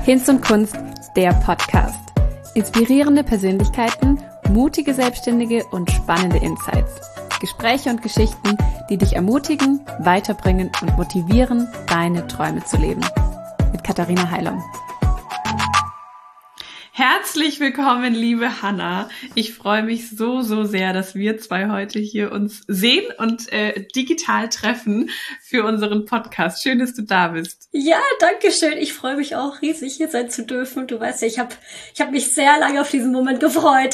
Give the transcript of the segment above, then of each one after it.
Hinz und Kunst, der Podcast. Inspirierende Persönlichkeiten, mutige Selbstständige und spannende Insights. Gespräche und Geschichten, die dich ermutigen, weiterbringen und motivieren, deine Träume zu leben. Mit Katharina Heilung. Herzlich willkommen, liebe Hanna. Ich freue mich so sehr, dass wir zwei heute hier uns sehen und digital treffen für unseren Podcast. Schön, dass du da bist. Ja, danke schön. Ich freue mich auch riesig, hier sein zu dürfen. Du weißt ja, ich hab mich sehr lange auf diesen Moment gefreut.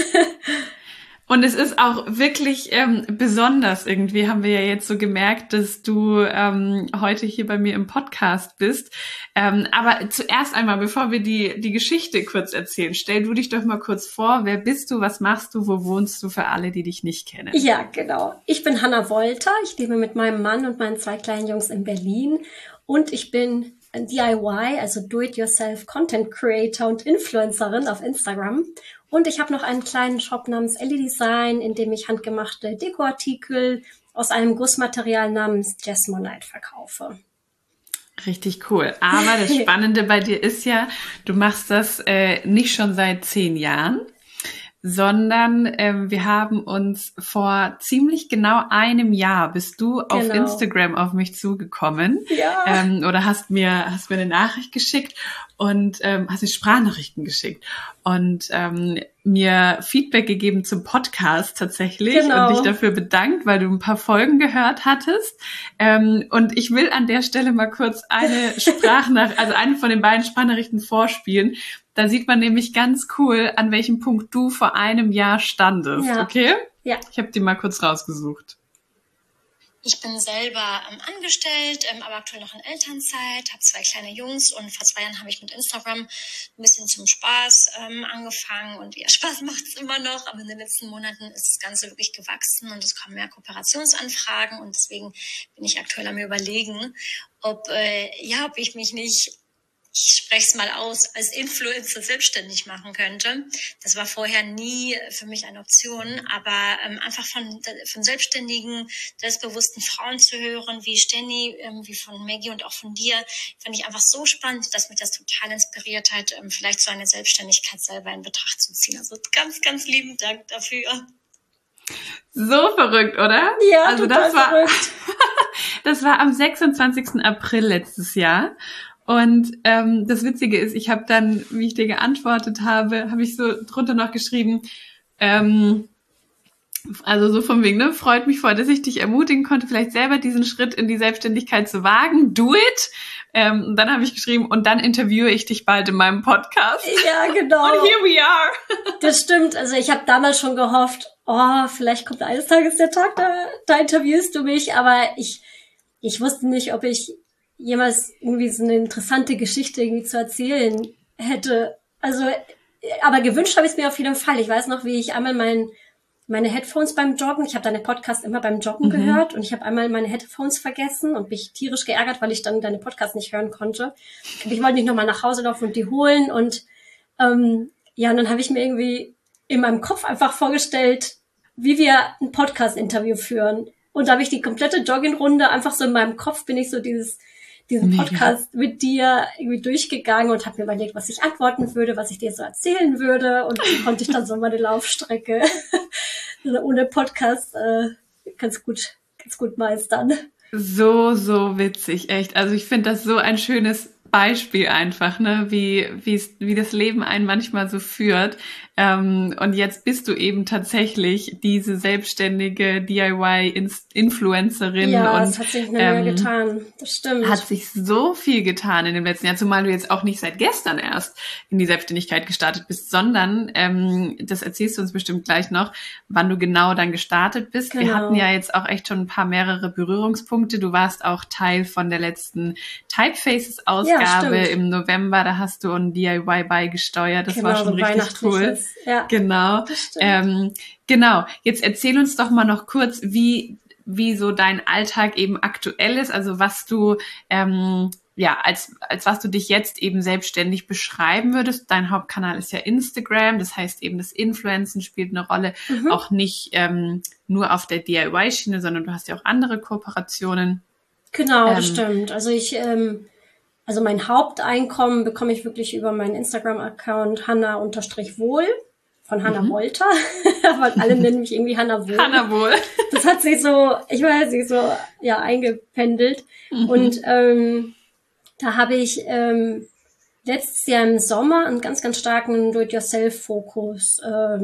Und es ist auch wirklich besonders irgendwie, haben wir ja jetzt so gemerkt, dass du heute hier bei mir im Podcast bist. Aber zuerst einmal, bevor wir die Geschichte kurz erzählen, stell du dich doch mal kurz vor. Wer bist du, was machst du, wo wohnst du für alle, die dich nicht kennen? Ja, genau. Ich bin Hanna Wolter. Ich lebe mit meinem Mann und meinen 2 kleinen Jungs in Berlin. Und ich bin DIY, also Do-it-yourself Content Creator und Influencerin auf Instagram. Und ich habe noch einen kleinen Shop namens Ellie Design, in dem ich handgemachte Dekoartikel aus einem Gussmaterial namens Jasmonite verkaufe. Richtig cool. Aber das Spannende bei dir ist ja, du machst das nicht schon seit 10 Jahren, sondern wir haben uns vor ziemlich genau einem Jahr bist du auf Instagram auf mich zugekommen, ja. Oder hast mir eine Nachricht geschickt und hast mir Sprachnachrichten geschickt und mir Feedback gegeben zum Podcast tatsächlich und dich dafür bedankt, weil du ein paar Folgen gehört hattest. Und ich will an der Stelle mal kurz eine eine von den beiden Sprachnachrichten vorspielen. Da sieht man nämlich ganz cool, an welchem Punkt du vor einem Jahr standest. Ja. Okay? Ja. Ich habe die mal kurz rausgesucht. Ich bin selber angestellt, aber aktuell noch in Elternzeit, habe 2 kleine Jungs und vor 2 Jahren habe ich mit Instagram ein bisschen zum Spaß angefangen und ja, Spaß macht es immer noch, aber in den letzten Monaten ist das Ganze wirklich gewachsen und es kommen mehr Kooperationsanfragen und deswegen bin ich aktuell am Überlegen, ob ich mich nicht, ich spreche es mal aus, als Influencer selbstständig machen könnte. Das war vorher nie für mich eine Option, aber einfach von selbstständigen, selbstbewussten Frauen zu hören, wie Stenny, wie von Maggie und auch von dir, fand ich einfach so spannend, dass mich das total inspiriert hat, vielleicht so eine Selbstständigkeit selber in Betracht zu ziehen. Also ganz, ganz lieben Dank dafür. So verrückt, oder? Ja, also total verrückt. Das war am 26. April letztes Jahr. Und das Witzige ist, ich habe dann, wie ich dir geantwortet habe, habe ich so drunter noch geschrieben, also so von wegen, ne, freut mich voll, dass ich dich ermutigen konnte, vielleicht selber diesen Schritt in die Selbstständigkeit zu wagen. Do it! Und dann habe ich geschrieben, und dann interviewe ich dich bald in meinem Podcast. Ja, genau. Und here we are. Das stimmt. Also ich habe damals schon gehofft, vielleicht kommt eines Tages der Tag, da interviewst du mich. Aber ich wusste nicht, ob ich jemals irgendwie so eine interessante Geschichte irgendwie zu erzählen hätte. Also, aber gewünscht habe ich es mir auf jeden Fall. Ich weiß noch, wie ich einmal meine Headphones beim Joggen, ich habe deine Podcast immer beim Joggen gehört und ich habe einmal meine Headphones vergessen und mich tierisch geärgert, weil ich dann deine Podcast nicht hören konnte. Ich wollte nicht nochmal nach Hause laufen und die holen und und dann habe ich mir irgendwie in meinem Kopf einfach vorgestellt, wie wir ein Podcast-Interview führen. Und da habe ich die komplette Joggingrunde einfach so in meinem Kopf bin ich so diesen Podcast mit dir irgendwie durchgegangen und habe mir überlegt, was ich antworten würde, was ich dir so erzählen würde und wie konnte ich dann so meine Laufstrecke ohne Podcast ganz gut meistern. So witzig, echt. Also ich finde das so ein schönes Beispiel einfach, ne, wie das Leben einen manchmal so führt. Und jetzt bist du eben tatsächlich diese selbstständige DIY-Influencerin. Ja, und es hat sich eine Menge getan. Das stimmt. Hat sich so viel getan in dem letzten Jahr, zumal du jetzt auch nicht seit gestern erst in die Selbstständigkeit gestartet bist, sondern, das erzählst du uns bestimmt gleich noch, wann du genau dann gestartet bist. Genau. Wir hatten ja jetzt auch echt schon mehrere Berührungspunkte. Du warst auch Teil von der letzten Typefaces-Ausgabe im November. Da hast du ein DIY beigesteuert. Das war schon richtig cool. Ja, genau. Genau. Jetzt erzähl uns doch mal noch kurz, wie so dein Alltag eben aktuell ist, also was du als was du dich jetzt eben selbstständig beschreiben würdest. Dein Hauptkanal ist ja Instagram, das heißt eben das Influencen spielt eine Rolle, auch nicht nur auf der DIY-Schiene, sondern du hast ja auch andere Kooperationen. Genau, das stimmt. Also ich also mein Haupteinkommen bekomme ich wirklich über meinen Instagram-Account Hanna_Wohl von Hannah Wolter. Aber alle nennen mich irgendwie Hannah Wohl. Hannah Wohl. Das hat sich so, ich weiß nicht, so ja eingependelt. Und da habe ich letztes Jahr im Sommer einen ganz, ganz starken Do-it-yourself-Fokus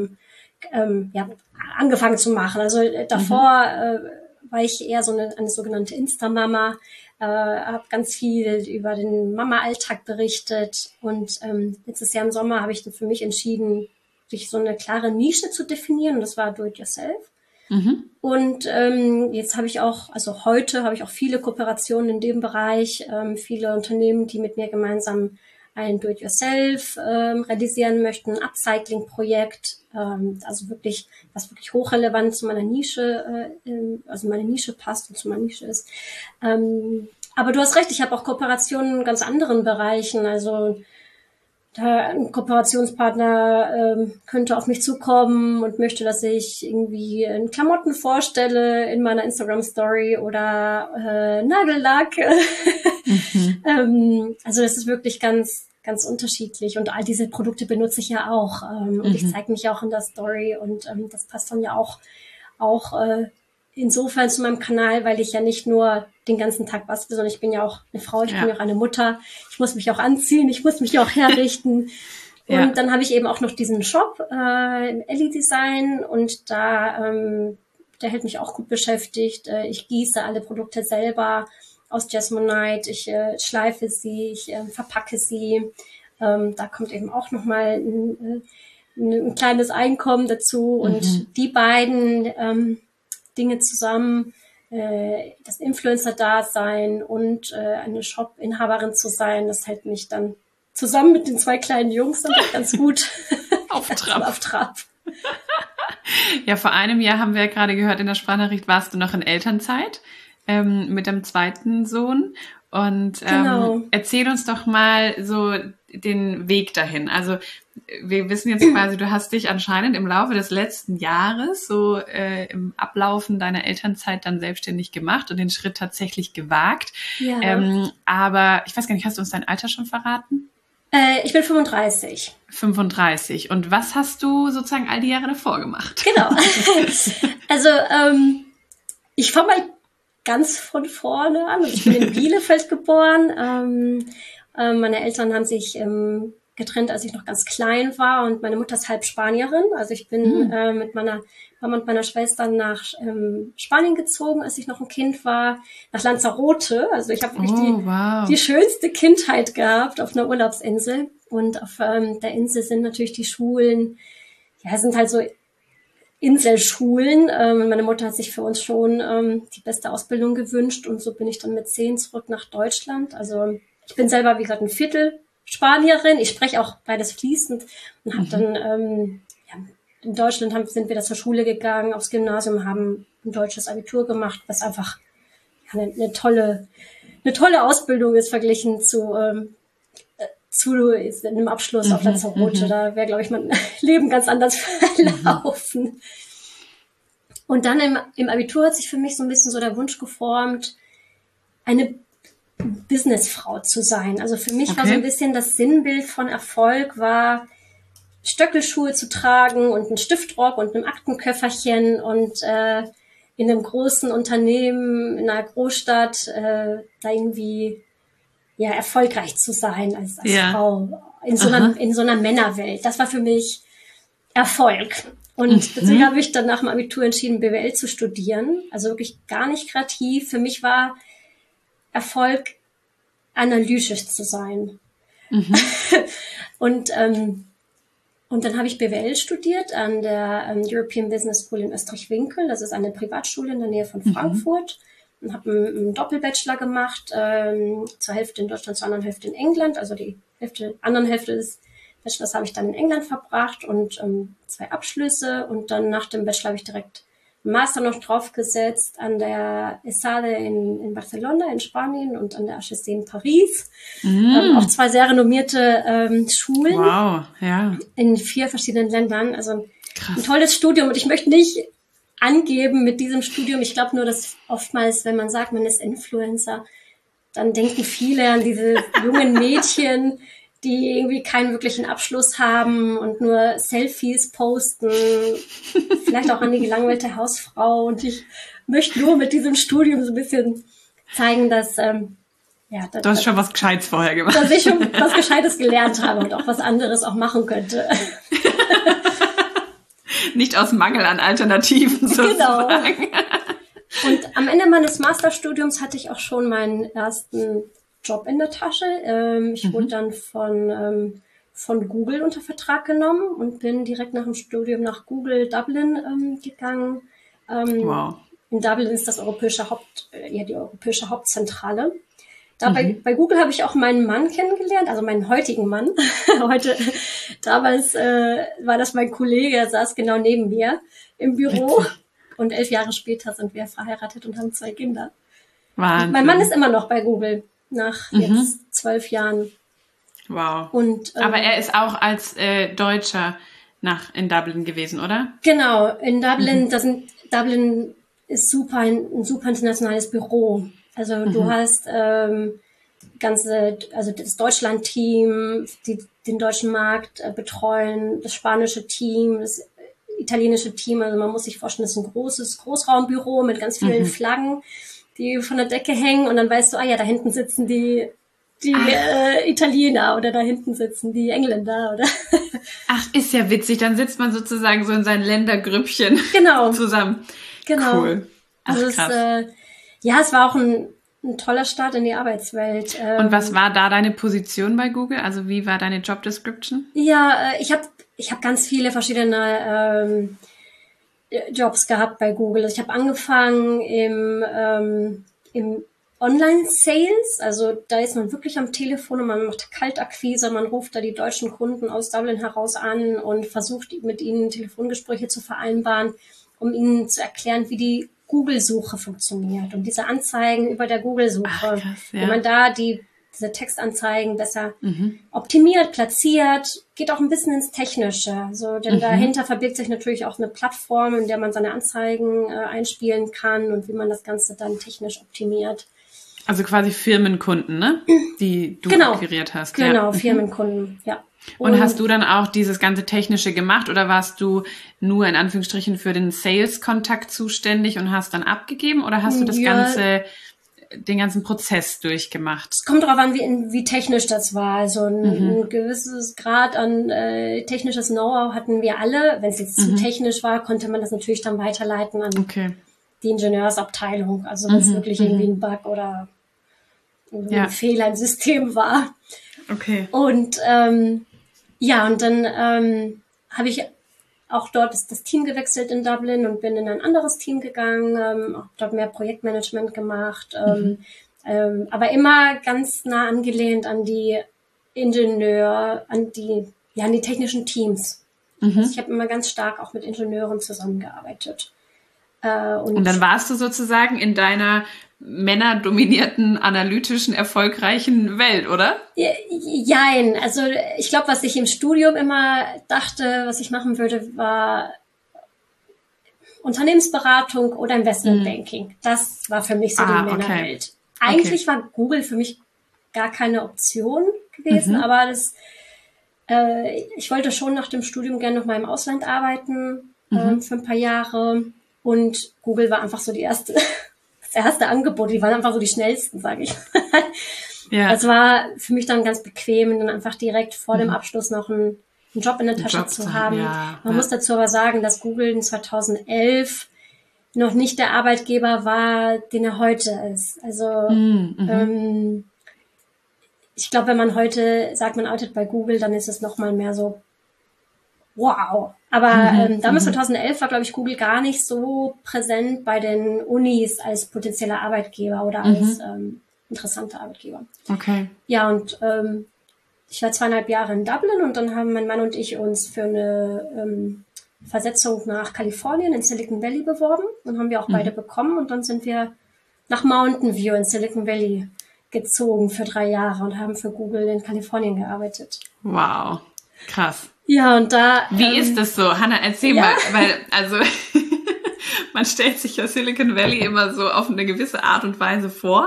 angefangen zu machen. Also davor war ich eher so eine sogenannte Insta-Mama, habe ganz viel über den Mama-Alltag berichtet und letztes Jahr im Sommer habe ich dann für mich entschieden, sich so eine klare Nische zu definieren und das war Do-it-yourself. Und jetzt habe ich auch, also heute habe ich auch viele Kooperationen in dem Bereich, viele Unternehmen, die mit mir gemeinsam ein Do-it-yourself realisieren möchten, ein Upcycling-Projekt, also wirklich, was wirklich hochrelevant zu meiner Nische, also meine Nische passt und zu meiner Nische ist. Aber du hast recht, ich habe auch Kooperationen in ganz anderen Bereichen, also ein Kooperationspartner könnte auf mich zukommen und möchte, dass ich irgendwie Klamotten vorstelle in meiner Instagram-Story oder Nagellack. Also das ist wirklich ganz, ganz unterschiedlich und all diese Produkte benutze ich ja auch und ich zeige mich auch in der Story und das passt dann ja auch insofern zu meinem Kanal, weil ich ja nicht nur den ganzen Tag bastle, sondern ich bin ja auch eine Frau, ich bin ja auch eine Mutter, ich muss mich auch anziehen, ich muss mich auch herrichten. Und dann habe ich eben auch noch diesen Shop im Ellie Design und der hält mich auch gut beschäftigt. Ich gieße alle Produkte selber aus Jasmonite, ich schleife sie, ich verpacke sie. Da kommt eben auch nochmal ein kleines Einkommen dazu und die beiden Dinge zusammen, das Influencer-Dasein und eine Shop-Inhaberin zu sein, das hält mich dann zusammen mit den 2 kleinen Jungs dann ganz gut auf Trab. Ja, vor einem Jahr haben wir ja gerade gehört, in der Sprachnachricht warst du noch in Elternzeit mit dem zweiten Sohn. Und erzähl uns doch mal so den Weg dahin. Also wir wissen jetzt quasi, du hast dich anscheinend im Laufe des letzten Jahres so im Ablaufen deiner Elternzeit dann selbstständig gemacht und den Schritt tatsächlich gewagt. Ja. Aber ich weiß gar nicht, hast du uns dein Alter schon verraten? Ich bin 35. 35. Und was hast du sozusagen all die Jahre davor gemacht? Genau. Also ich fange mal ganz von vorne an. Ich bin in Bielefeld geboren. Meine Eltern haben sich getrennt, als ich noch ganz klein war und meine Mutter ist halb Spanierin. Also ich bin mit meiner Mama und meiner Schwester nach Spanien gezogen, als ich noch ein Kind war, nach Lanzarote. Also ich habe wirklich die schönste Kindheit gehabt auf einer Urlaubsinsel. Und auf der Insel sind natürlich die Schulen, sind halt so Inselschulen. Meine Mutter hat sich für uns schon die beste Ausbildung gewünscht und so bin ich dann mit 10 zurück nach Deutschland. Also ich bin selber, wie gesagt, ein Viertel Spanierin. Ich spreche auch beides fließend und habe dann in Deutschland sind wir da zur Schule gegangen, aufs Gymnasium, haben ein deutsches Abitur gemacht, was einfach eine tolle Ausbildung ist verglichen zu einem Abschluss auf Lanzarote. Da wäre, glaube ich, mein Leben ganz anders verlaufen. Und dann im Abitur hat sich für mich so ein bisschen so der Wunsch geformt, eine Businessfrau zu sein. Also für mich war so ein bisschen das Sinnbild von Erfolg war, Stöckelschuhe zu tragen und einen Stiftrock und einem Aktenköfferchen und in einem großen Unternehmen, in einer Großstadt, da irgendwie erfolgreich zu sein als Frau in so einer Männerwelt. Das war für mich Erfolg. Und deswegen habe ich dann nach dem Abitur entschieden, BWL zu studieren. Also wirklich gar nicht kreativ. Für mich war Erfolg, analytisch zu sein. Und dann habe ich BWL studiert an der European Business School in Österreich-Winkel. Das ist eine Privatschule in der Nähe von Frankfurt. Und habe einen Doppelbachelor gemacht, zur Hälfte in Deutschland, zur anderen Hälfte in England. Also die anderen Hälfte des Bachelors habe ich dann in England verbracht und 2 Abschlüsse. Und dann nach dem Bachelor habe ich direkt einen Master noch draufgesetzt an der ESADE in Barcelona in Spanien und an der HEC in Paris. Auch 2 sehr renommierte Schulen. Wow, ja. In 4 verschiedenen Ländern. Also ein tolles Studium. Und ich möchte nicht angeben mit diesem Studium. Ich glaube nur, dass oftmals, wenn man sagt, man ist Influencer, dann denken viele an diese jungen Mädchen, die irgendwie keinen wirklichen Abschluss haben und nur Selfies posten, vielleicht auch an die gelangweilte Hausfrau. Und ich möchte nur mit diesem Studium so ein bisschen zeigen, dass du hast schon was Gescheites vorher gemacht. Dass ich schon was Gescheites gelernt habe und auch was anderes auch machen könnte. Nicht aus Mangel an Alternativen sozusagen. Genau. Und am Ende meines Masterstudiums hatte ich auch schon meinen ersten Job in der Tasche. Ich wurde dann von Google unter Vertrag genommen und bin direkt nach dem Studium nach Google Dublin gegangen. Wow. In Dublin ist das die europäische Hauptzentrale. Bei Google habe ich auch meinen Mann kennengelernt, also meinen heutigen Mann. Damals war das mein Kollege, er saß genau neben mir im Büro. Und 11 Jahre später sind wir verheiratet und haben 2 Kinder. Wahnsinn. Mein Mann ist immer noch bei Google, nach jetzt 12 Jahren. Wow. Und, aber er ist auch als Deutscher in Dublin gewesen, oder? Genau, in Dublin, Dublin ist ein super internationales Büro. Also du hast das Deutschland-Team, die den deutschen Markt betreuen, das spanische Team, das italienische Team. Also man muss sich vorstellen, das ist ein großes Großraumbüro mit ganz vielen Flaggen, die von der Decke hängen. Und dann weißt du, da hinten sitzen die Italiener oder da hinten sitzen die Engländer. Oder Ach, ist ja witzig. Dann sitzt man sozusagen so in seinen Ländergrüppchen zusammen. Genau. Cool. Ach, also krass. Es war auch ein toller Start in die Arbeitswelt. Und was war da deine Position bei Google? Also wie war deine Job Description? Ja, ich hab ganz viele verschiedene Jobs gehabt bei Google. Also ich habe angefangen im Online-Sales, also da ist man wirklich am Telefon und man macht Kaltakquise, man ruft da die deutschen Kunden aus Dublin heraus an und versucht mit ihnen Telefongespräche zu vereinbaren, um ihnen zu erklären, wie die Google-Suche funktioniert und diese Anzeigen über der Google-Suche, wie man da diese Textanzeigen besser optimiert, platziert, geht auch ein bisschen ins Technische. Also, denn dahinter verbirgt sich natürlich auch eine Plattform, in der man seine Anzeigen einspielen kann und wie man das Ganze dann technisch optimiert. Also quasi Firmenkunden, ne? Die du akquiriert hast. Genau, Firmenkunden, ja. Und hast du dann auch dieses ganze Technische gemacht oder warst du nur in Anführungsstrichen für den Sales-Kontakt zuständig und hast dann abgegeben oder hast du den ganzen Prozess durchgemacht? Es kommt darauf an, wie technisch das war. Also ein gewisses Grad an technisches Know-how hatten wir alle. Wenn es jetzt zu technisch war, konnte man das natürlich dann weiterleiten an die Ingenieursabteilung. Also wenn es wirklich irgendwie ein Bug oder ein Fehler im System war. Okay. Und und dann habe ich auch dort das Team gewechselt in Dublin und bin in ein anderes Team gegangen, habe dort mehr Projektmanagement gemacht, aber immer ganz nah angelehnt an die an die technischen Teams. Also ich habe immer ganz stark auch mit Ingenieuren zusammengearbeitet. Und dann warst du sozusagen in deiner männerdominierten, analytischen, erfolgreichen Welt, oder? Jein. Also ich glaube, was ich im Studium immer dachte, was ich machen würde, war Unternehmensberatung oder Investmentbanking. Das war für mich so die Männerwelt. Eigentlich war Google für mich gar keine Option gewesen, aber ich wollte schon nach dem Studium gerne noch mal im Ausland arbeiten, für ein paar Jahre. Und Google war einfach so das erste Angebot. Die waren einfach so die schnellsten, sage ich. Ja. Das war für mich dann ganz bequem, dann einfach direkt vor dem Abschluss noch einen Job in der Tasche zu haben. Ja, Man muss dazu aber sagen, dass Google in 2011 noch nicht der Arbeitgeber war, den er heute ist. Also ich glaube, wenn man heute sagt, man arbeitet bei Google, dann ist es noch mal mehr so wow. Aber damals 2011 war, glaube ich, Google gar nicht so präsent bei den Unis als potenzieller Arbeitgeber oder als interessanter Arbeitgeber. Okay. Ja, und ich war 2,5 Jahre in Dublin und dann haben mein Mann und ich uns für eine Versetzung nach Kalifornien in Silicon Valley beworben und haben wir auch beide bekommen und dann sind wir nach Mountain View in Silicon Valley gezogen für 3 Jahre und haben für Google in Kalifornien gearbeitet. Wow, krass. Ja, und da... Wie ist das so? Hannah, erzähl mal, weil, also, man stellt sich ja Silicon Valley immer so auf eine gewisse Art und Weise vor.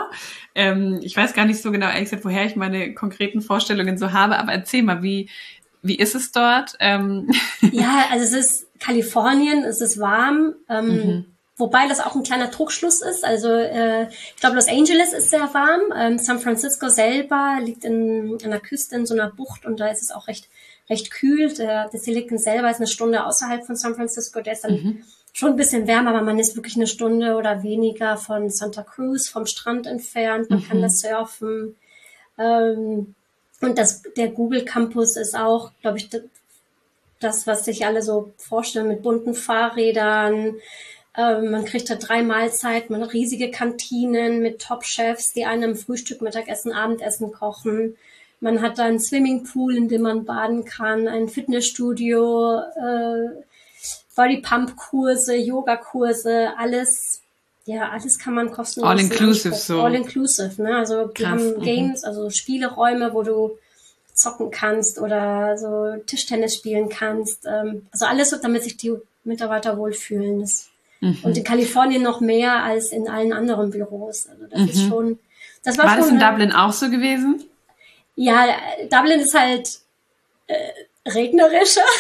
Ich weiß gar nicht so genau, ehrlich gesagt, woher ich meine konkreten Vorstellungen so habe, aber erzähl mal, wie ist es dort? Ja, also es ist Kalifornien, es ist warm, wobei das auch ein kleiner Trugschluss ist. Also ich glaube, Los Angeles ist sehr warm. San Francisco selber liegt an der Küste in so einer Bucht und da ist es auch recht kühl. Der Silicon selber ist eine Stunde außerhalb von San Francisco. Der ist dann schon ein bisschen wärmer, aber man ist wirklich eine Stunde oder weniger von Santa Cruz, vom Strand entfernt. Man kann da surfen. Und der Google Campus ist auch, glaube ich, das, was sich alle so vorstellen, mit bunten Fahrrädern. Man kriegt da 3 Mahlzeiten, man hat riesige Kantinen mit Top-Chefs, die einem Frühstück, Mittagessen, Abendessen kochen. Man hat da einen Swimmingpool, in dem man baden kann, ein Fitnessstudio, Body-Pump-Kurse, Yoga-Kurse, alles kann man kostenlos. All-inclusive so. All-inclusive, ne? Also die haben Games, also Spieleräume, wo du zocken kannst oder so Tischtennis spielen kannst. Also alles, damit sich die Mitarbeiter wohlfühlen. Und in Kalifornien noch mehr als in allen anderen Büros. Also das ist schon. War das in Dublin auch so gewesen? Ja, Dublin ist halt regnerischer.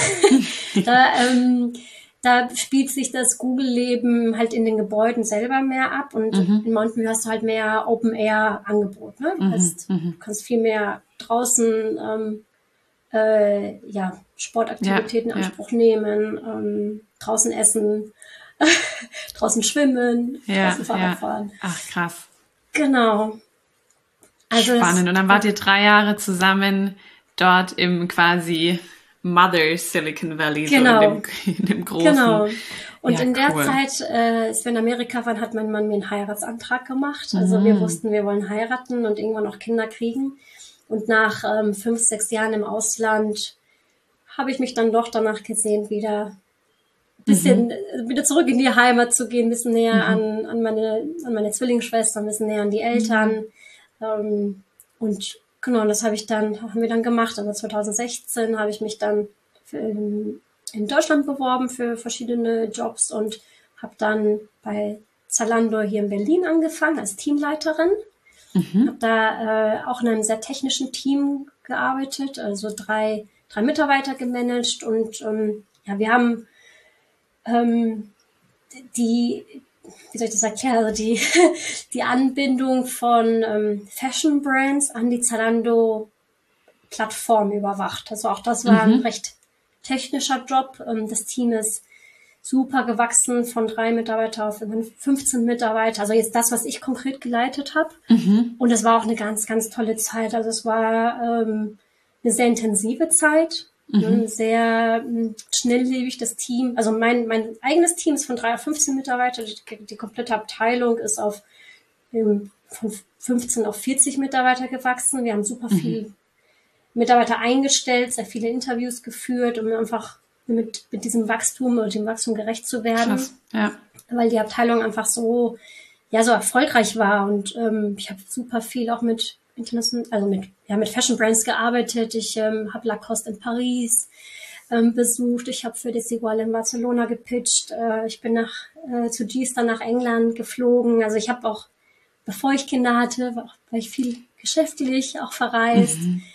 Da spielt sich das Google-Leben halt in den Gebäuden selber mehr ab und in Mountain View hast du halt mehr Open-Air-Angebot. Ne? Du kannst viel mehr draußen Sportaktivitäten in Anspruch nehmen, draußen essen, draußen schwimmen, draußen Fahrrad fahren. Ach, krass. Genau. Also spannend. Und dann wart ihr 3 Jahre zusammen dort im quasi Mother Silicon Valley, genau. So in dem großen. Genau. Und in der Zeit, als wir in Amerika waren, hat mein Mann mir einen Heiratsantrag gemacht. Also wir wussten, wir wollen heiraten und irgendwann noch Kinder kriegen. Und nach 5, 6 Jahren im Ausland habe ich mich dann doch danach gesehen, wieder zurück in die Heimat zu gehen, ein bisschen näher an meine Zwillingsschwester, ein bisschen näher an die Eltern. Und genau, das haben wir dann gemacht. Aber 2016 habe ich mich dann in Deutschland beworben für verschiedene Jobs und habe dann bei Zalando hier in Berlin angefangen als Teamleiterin. Habe da auch in einem sehr technischen Team gearbeitet, also 3 Mitarbeiter gemanagt und wir haben wie soll ich das erklären, also die Anbindung von Fashion Brands an die Zalando-Plattform überwacht. Also auch das war ein recht technischer Job. Das Team ist super gewachsen von 3 Mitarbeiter auf 15 Mitarbeiter. Also jetzt das, was ich konkret geleitet habe. Und es war auch eine ganz, ganz tolle Zeit. Also es war eine sehr intensive Zeit. Sehr schnelllebig das Team. Also mein eigenes Team ist von 3 auf 15 Mitarbeiter. Die komplette Abteilung ist von 15 auf 40 Mitarbeiter gewachsen. Wir haben super viel Mitarbeiter eingestellt, sehr viele Interviews geführt, um einfach mit diesem Wachstum oder dem Wachstum gerecht zu werden. Krass, ja. Weil die Abteilung einfach so erfolgreich war. Und ich habe super viel auch mit Fashion Brands gearbeitet. Ich habe Lacoste in Paris besucht. Ich habe für Desigual in Barcelona gepitcht. Ich bin zu G-Star nach England geflogen. Also ich habe auch, bevor ich Kinder hatte, war ich viel geschäftlich auch verreist.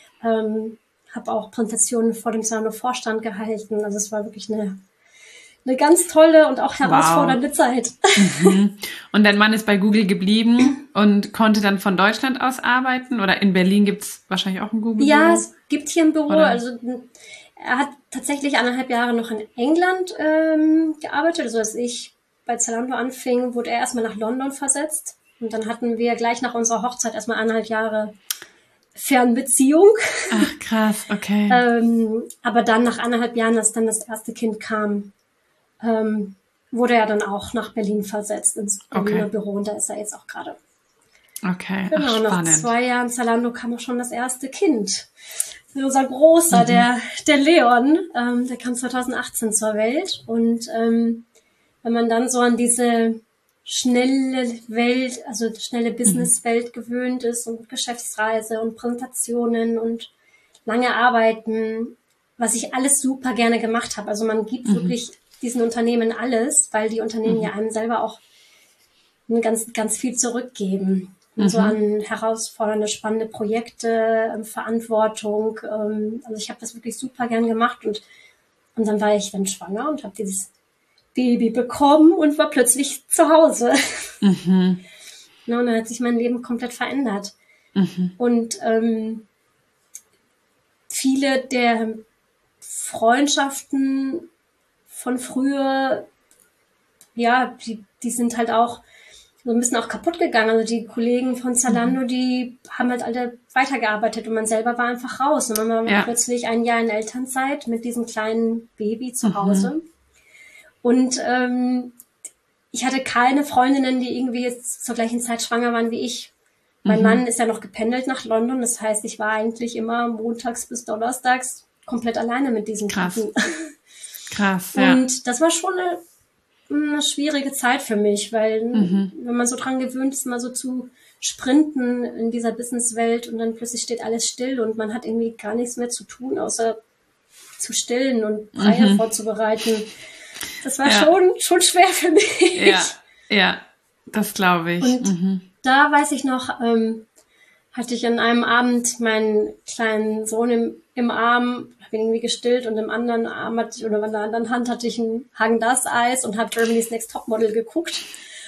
Habe auch Präsentationen vor dem Zalando-Vorstand gehalten. Also es war wirklich eine ganz tolle und auch herausfordernde Zeit. Und dein Mann ist bei Google geblieben und konnte dann von Deutschland aus arbeiten? Oder in Berlin gibt's wahrscheinlich auch ein Google-Büro? Ja, es gibt hier ein Büro. Oder? Also er hat tatsächlich 1,5 Jahre noch in England gearbeitet. Also als ich bei Zalando anfing, wurde er erstmal nach London versetzt. Und dann hatten wir gleich nach unserer Hochzeit erstmal 1,5 Jahre Fernbeziehung. Ach, krass, okay. Aber dann nach 1,5 Jahren, als dann das erste Kind kam, wurde er dann auch nach Berlin versetzt ins Berliner Büro und da ist er jetzt auch gerade. Okay, genau, nach 2 Jahren Zalando kam auch schon das erste Kind. Unser Großer, der Leon, der kam 2018 zur Welt und wenn man dann so an diese schnelle Welt, also schnelle Businesswelt gewöhnt ist und Geschäftsreise und Präsentationen und lange Arbeiten, was ich alles super gerne gemacht habe. Also man gibt wirklich diesen Unternehmen alles, weil die Unternehmen ja einem selber auch ganz, ganz viel zurückgeben. und so an herausfordernde, spannende Projekte, Verantwortung. Also ich habe das wirklich super gern gemacht und dann war ich dann schwanger und habe dieses Baby bekommen und war plötzlich zu Hause. Und dann hat sich mein Leben komplett verändert. Und viele der Freundschaften von früher, ja, die sind halt auch so ein bisschen auch kaputt gegangen. Also die Kollegen von Zalando, die haben halt alle weitergearbeitet und man selber war einfach raus. Und man war plötzlich ein Jahr in Elternzeit mit diesem kleinen Baby zu Hause. Und ich hatte keine Freundinnen, die irgendwie jetzt zur gleichen Zeit schwanger waren wie ich. Mein Mann ist ja noch gependelt nach London. Das heißt, ich war eigentlich immer montags bis donnerstags komplett alleine mit diesem Kind. Krass, ja. Und das war schon eine schwierige Zeit für mich, weil wenn man so dran gewöhnt ist, mal so zu sprinten in dieser Businesswelt und dann plötzlich steht alles still und man hat irgendwie gar nichts mehr zu tun, außer zu stillen und Brei vorzubereiten. Das war schon schwer für mich. Ja, das glaube ich. Und da weiß ich noch, hatte ich an einem Abend meinen kleinen Sohn im Arm, habe ihn irgendwie gestillt und im anderen Arm hatte ich, oder in der anderen Hand hatte ich ein Häagen-Dazs-Eis und habe Germany's Next Topmodel geguckt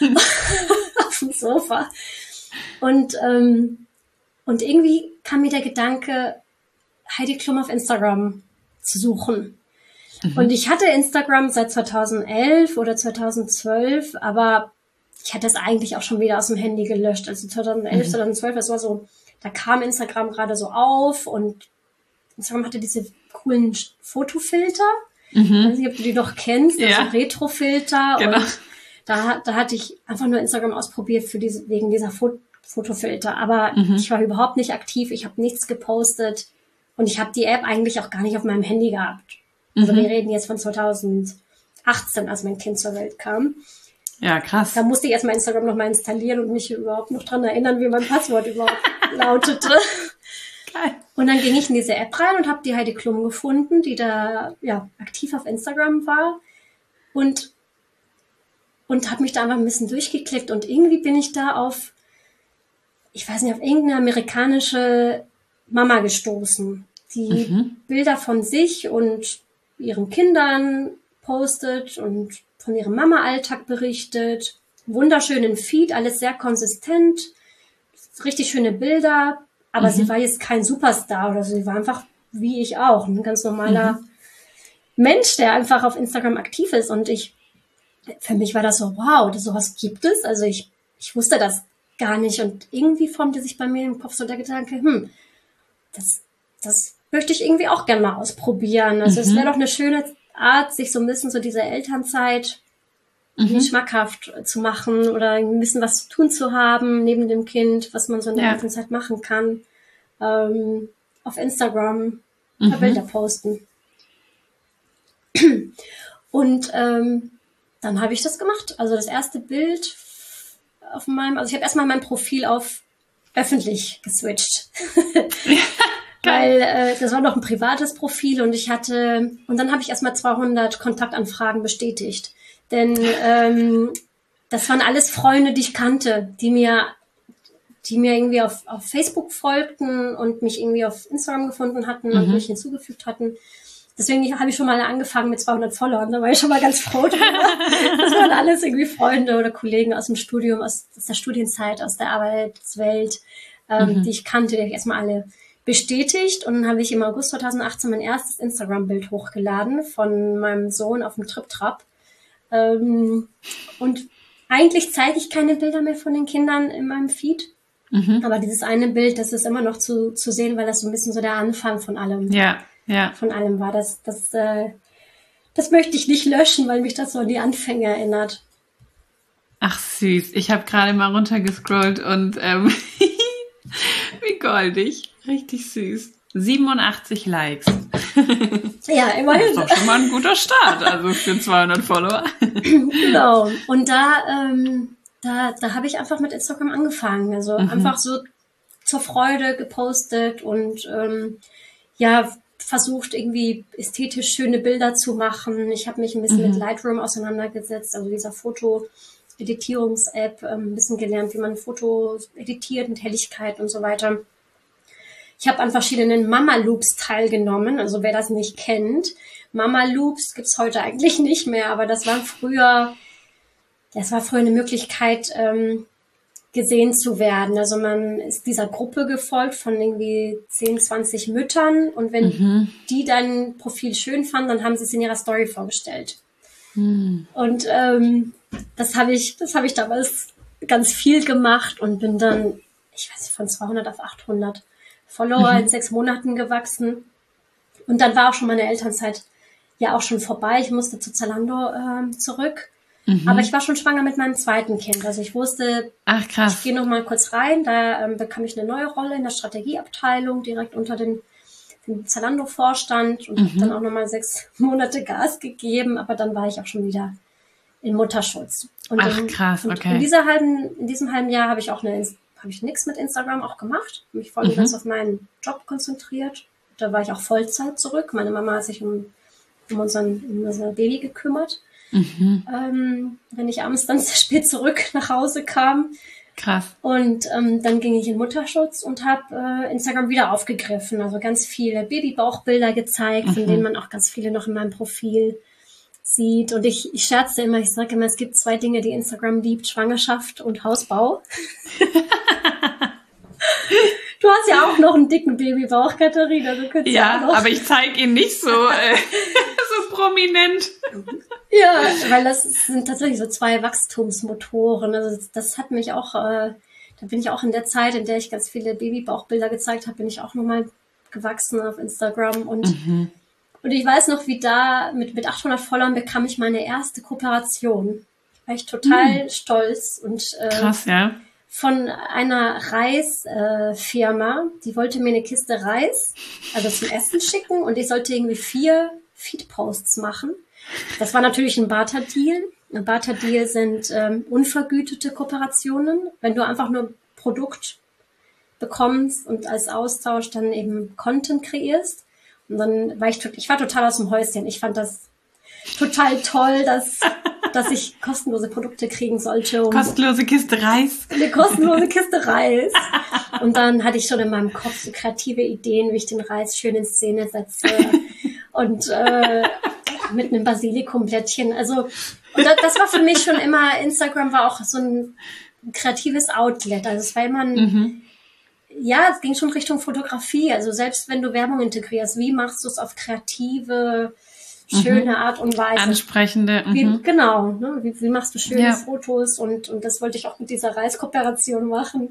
auf dem Sofa. Und irgendwie kam mir der Gedanke, Heidi Klum auf Instagram zu suchen. Und ich hatte Instagram seit 2011 oder 2012, aber ich hatte es eigentlich auch schon wieder aus dem Handy gelöscht. Also 2011, 2012, das war so, da kam Instagram gerade so auf und Instagram hatte diese coolen Fotofilter. Ich weiß nicht, ob du die noch kennst, also Retrofilter. Genau. Und da hatte ich einfach nur Instagram ausprobiert wegen dieser Fotofilter. Aber ich war überhaupt nicht aktiv, ich habe nichts gepostet und ich habe die App eigentlich auch gar nicht auf meinem Handy gehabt. Also wir reden jetzt von 2018, als mein Kind zur Welt kam. Ja, krass. Da musste ich erstmal Instagram nochmal installieren und mich überhaupt noch dran erinnern, wie mein Passwort überhaupt lautete. Geil. Und dann ging ich in diese App rein und habe die Heidi Klum gefunden, die da aktiv auf Instagram war und habe mich da einfach ein bisschen durchgeklickt und irgendwie bin ich da auf irgendeine amerikanische Mama gestoßen, die Bilder von sich und ihren Kindern postet und von ihrem Mama-Alltag berichtet. Wunderschönen Feed, alles sehr konsistent, richtig schöne Bilder, aber sie war jetzt kein Superstar oder so, sie war einfach wie ich auch, ein ganz normaler Mensch, der einfach auf Instagram aktiv ist und für mich war das so, wow, sowas gibt es, also ich wusste das gar nicht und irgendwie formte sich bei mir im Kopf so der Gedanke, das möchte ich irgendwie auch gerne mal ausprobieren, also es wäre doch eine schöne Art, sich so ein bisschen so diese Elternzeit schmackhaft zu machen oder ein bisschen was zu tun zu haben neben dem Kind, was man so in der Elternzeit machen kann. Auf Instagram Bilder posten. Und dann habe ich das gemacht. Also das erste Bild ich habe erstmal mein Profil auf öffentlich geswitcht. Weil das war noch ein privates Profil und dann habe ich erstmal 200 Kontaktanfragen bestätigt. Denn das waren alles Freunde, die ich kannte, die mir irgendwie auf Facebook folgten und mich irgendwie auf Instagram gefunden hatten und mich hinzugefügt hatten. Deswegen habe ich schon mal angefangen mit 200 Followern, da war ich schon mal ganz froh drüber. Das waren alles irgendwie Freunde oder Kollegen aus dem Studium, aus der Studienzeit, aus der Arbeitswelt, die ich kannte, die habe ich erstmal alle bestätigt und dann habe ich im August 2018 mein erstes Instagram-Bild hochgeladen von meinem Sohn auf dem Trip-Trap. Und eigentlich zeige ich keine Bilder mehr von den Kindern in meinem Feed, aber dieses eine Bild, das ist immer noch zu sehen, weil das so ein bisschen so der Anfang von allem, von allem war. Das möchte ich nicht löschen, weil mich das so an die Anfänge erinnert. Ach süß, ich habe gerade mal runtergescrollt und wie goldig. Richtig süß. 87 Likes. Ja, immerhin. Das ist doch schon mal ein guter Start, also für 200 Follower. Genau. Und da habe ich einfach mit Instagram angefangen. Also einfach so zur Freude gepostet und versucht irgendwie ästhetisch schöne Bilder zu machen. Ich habe mich ein bisschen mit Lightroom auseinandergesetzt, also dieser Editierungs-App, ein bisschen gelernt, wie man Fotos editiert mit Helligkeit und so weiter. Ich habe an verschiedenen Mama Loops teilgenommen, also wer das nicht kennt. Mama Loops gibt's heute eigentlich nicht mehr, aber das war früher eine Möglichkeit, gesehen zu werden. Also man ist dieser Gruppe gefolgt von irgendwie 10, 20 Müttern und wenn die dein Profil schön fanden, dann haben sie es in ihrer Story vorgestellt. Und das habe ich damals ganz viel gemacht und bin dann, ich weiß nicht, von 200 auf 800 Follower in 6 Monaten gewachsen. Und dann war auch schon meine Elternzeit ja auch schon vorbei. Ich musste zu Zalando zurück. Aber ich war schon schwanger mit meinem zweiten Kind. Also ich wusste, ich gehe noch mal kurz rein. Da bekam ich eine neue Rolle in der Strategieabteilung, direkt unter den Zalando-Vorstand und habe dann auch noch mal 6 Monate Gas gegeben. Aber dann war ich auch schon wieder in Mutterschutz. Und okay. In diesem halben Jahr habe ich nichts mit Instagram auch gemacht. Habe mich voll ganz auf meinen Job konzentriert. Da war ich auch Vollzeit zurück. Meine Mama hat sich um unser Baby gekümmert. Wenn ich abends dann sehr spät zurück nach Hause kam. Krass. Und dann ging ich in Mutterschutz und habe Instagram wieder aufgegriffen. Also ganz viele Babybauchbilder gezeigt, von denen man auch ganz viele noch in meinem Profil sieht. Und ich scherze immer, ich sage immer, es gibt 2 Dinge, die Instagram liebt, Schwangerschaft und Hausbau. Du hast ja auch noch einen dicken Babybauch, Katharina. Du könntest ja auch noch. Aber ich zeige ihn nicht so, so prominent. Ja, weil das sind tatsächlich so 2 Wachstumsmotoren. Also das hat mich auch, da bin ich auch in der Zeit, in der ich ganz viele Babybauchbilder gezeigt habe, bin ich auch nochmal gewachsen auf Instagram. Und ich weiß noch, wie da mit 800 Followern bekam ich meine erste Kooperation. Da war ich total stolz. Und krass, ja. Von einer Reisfirma, die wollte mir eine Kiste Reis, also zum Essen schicken und ich sollte irgendwie 4 Feed-Posts machen. Das war natürlich ein Barter-Deal. Ein Barter-Deal sind unvergütete Kooperationen. Wenn du einfach nur Produkt bekommst und als Austausch dann eben Content kreierst. Und dann war ich war total aus dem Häuschen. Ich fand das total toll, dass ich kostenlose Produkte kriegen sollte. Kostenlose Kiste Reis. Eine kostenlose Kiste Reis. Und dann hatte ich schon in meinem Kopf so kreative Ideen, wie ich den Reis schön in Szene setze. Und mit einem Basilikumblättchen. Also, und das war für mich schon immer, Instagram war auch so ein kreatives Outlet. Also es war immer es ging schon Richtung Fotografie. Also selbst wenn du Werbung integrierst, wie machst du es auf kreative, schöne Art und Weise? Ansprechende. Genau. Ne? Wie machst du schöne Fotos? Und das wollte ich auch mit dieser Reiskooperation machen.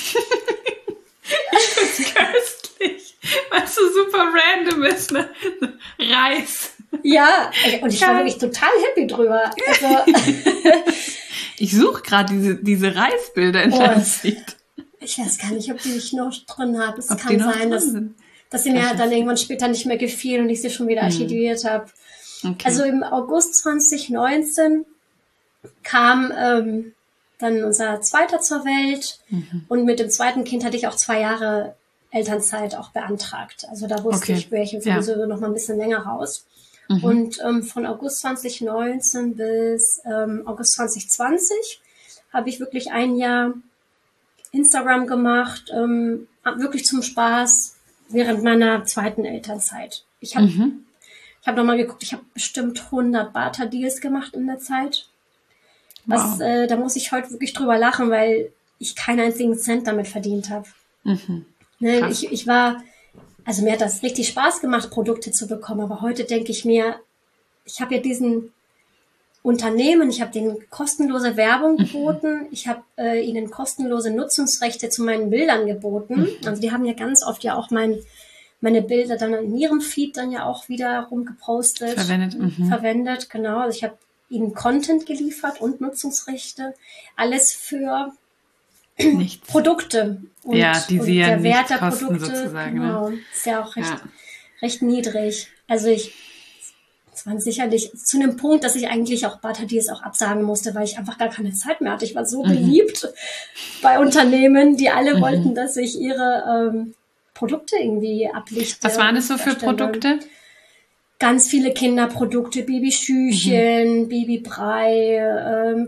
Das ist köstlich. Was so super random ist, ne? Reis. Ja, und ich war wirklich total happy drüber. Also, ich suche gerade diese Reisbilder in deinem Feed. Ich weiß gar nicht, ob die ich noch drin habe. Es kann sein, dass sie mir dann irgendwann später nicht mehr gefiel und ich sie schon wieder archiviert habe. Okay. Also im August 2019 kam dann unser Zweiter zur Welt und mit dem zweiten Kind hatte ich auch 2 Jahre Elternzeit auch beantragt. Also da wusste ich, welche sowieso noch mal ein bisschen länger raus. Und von August 2019 bis August 2020 habe ich wirklich 1 Jahr Instagram gemacht, wirklich zum Spaß während meiner zweiten Elternzeit. Ich habe nochmal geguckt, ich habe bestimmt 100 Barter-Deals gemacht in der Zeit. Wow. Da muss ich heute wirklich drüber lachen, weil ich keinen einzigen Cent damit verdient habe. Ne, also mir hat das richtig Spaß gemacht, Produkte zu bekommen, aber heute denke ich mir, ich habe ja diesen Unternehmen, ich habe denen kostenlose Werbung geboten, ich habe ihnen kostenlose Nutzungsrechte zu meinen Bildern geboten. Also die haben ja ganz oft ja auch meine Bilder dann in ihrem Feed dann ja auch wieder rumgepostet. Verwendet, genau. Also ich habe ihnen Content geliefert und Nutzungsrechte. Alles für nichts. Produkte. Und, die sie ja der nicht Wert der kosten Produkte, sozusagen. genau, Ne? ist ja auch recht niedrig. Also es war sicherlich zu einem Punkt, dass ich eigentlich auch Barter-Deals auch absagen musste, weil ich einfach gar keine Zeit mehr hatte. Ich war so beliebt bei Unternehmen, die alle wollten, dass ich ihre Produkte irgendwie ablichte. Was waren es so für Produkte? Ganz viele Kinderprodukte, Babyschüchen, Babybrei,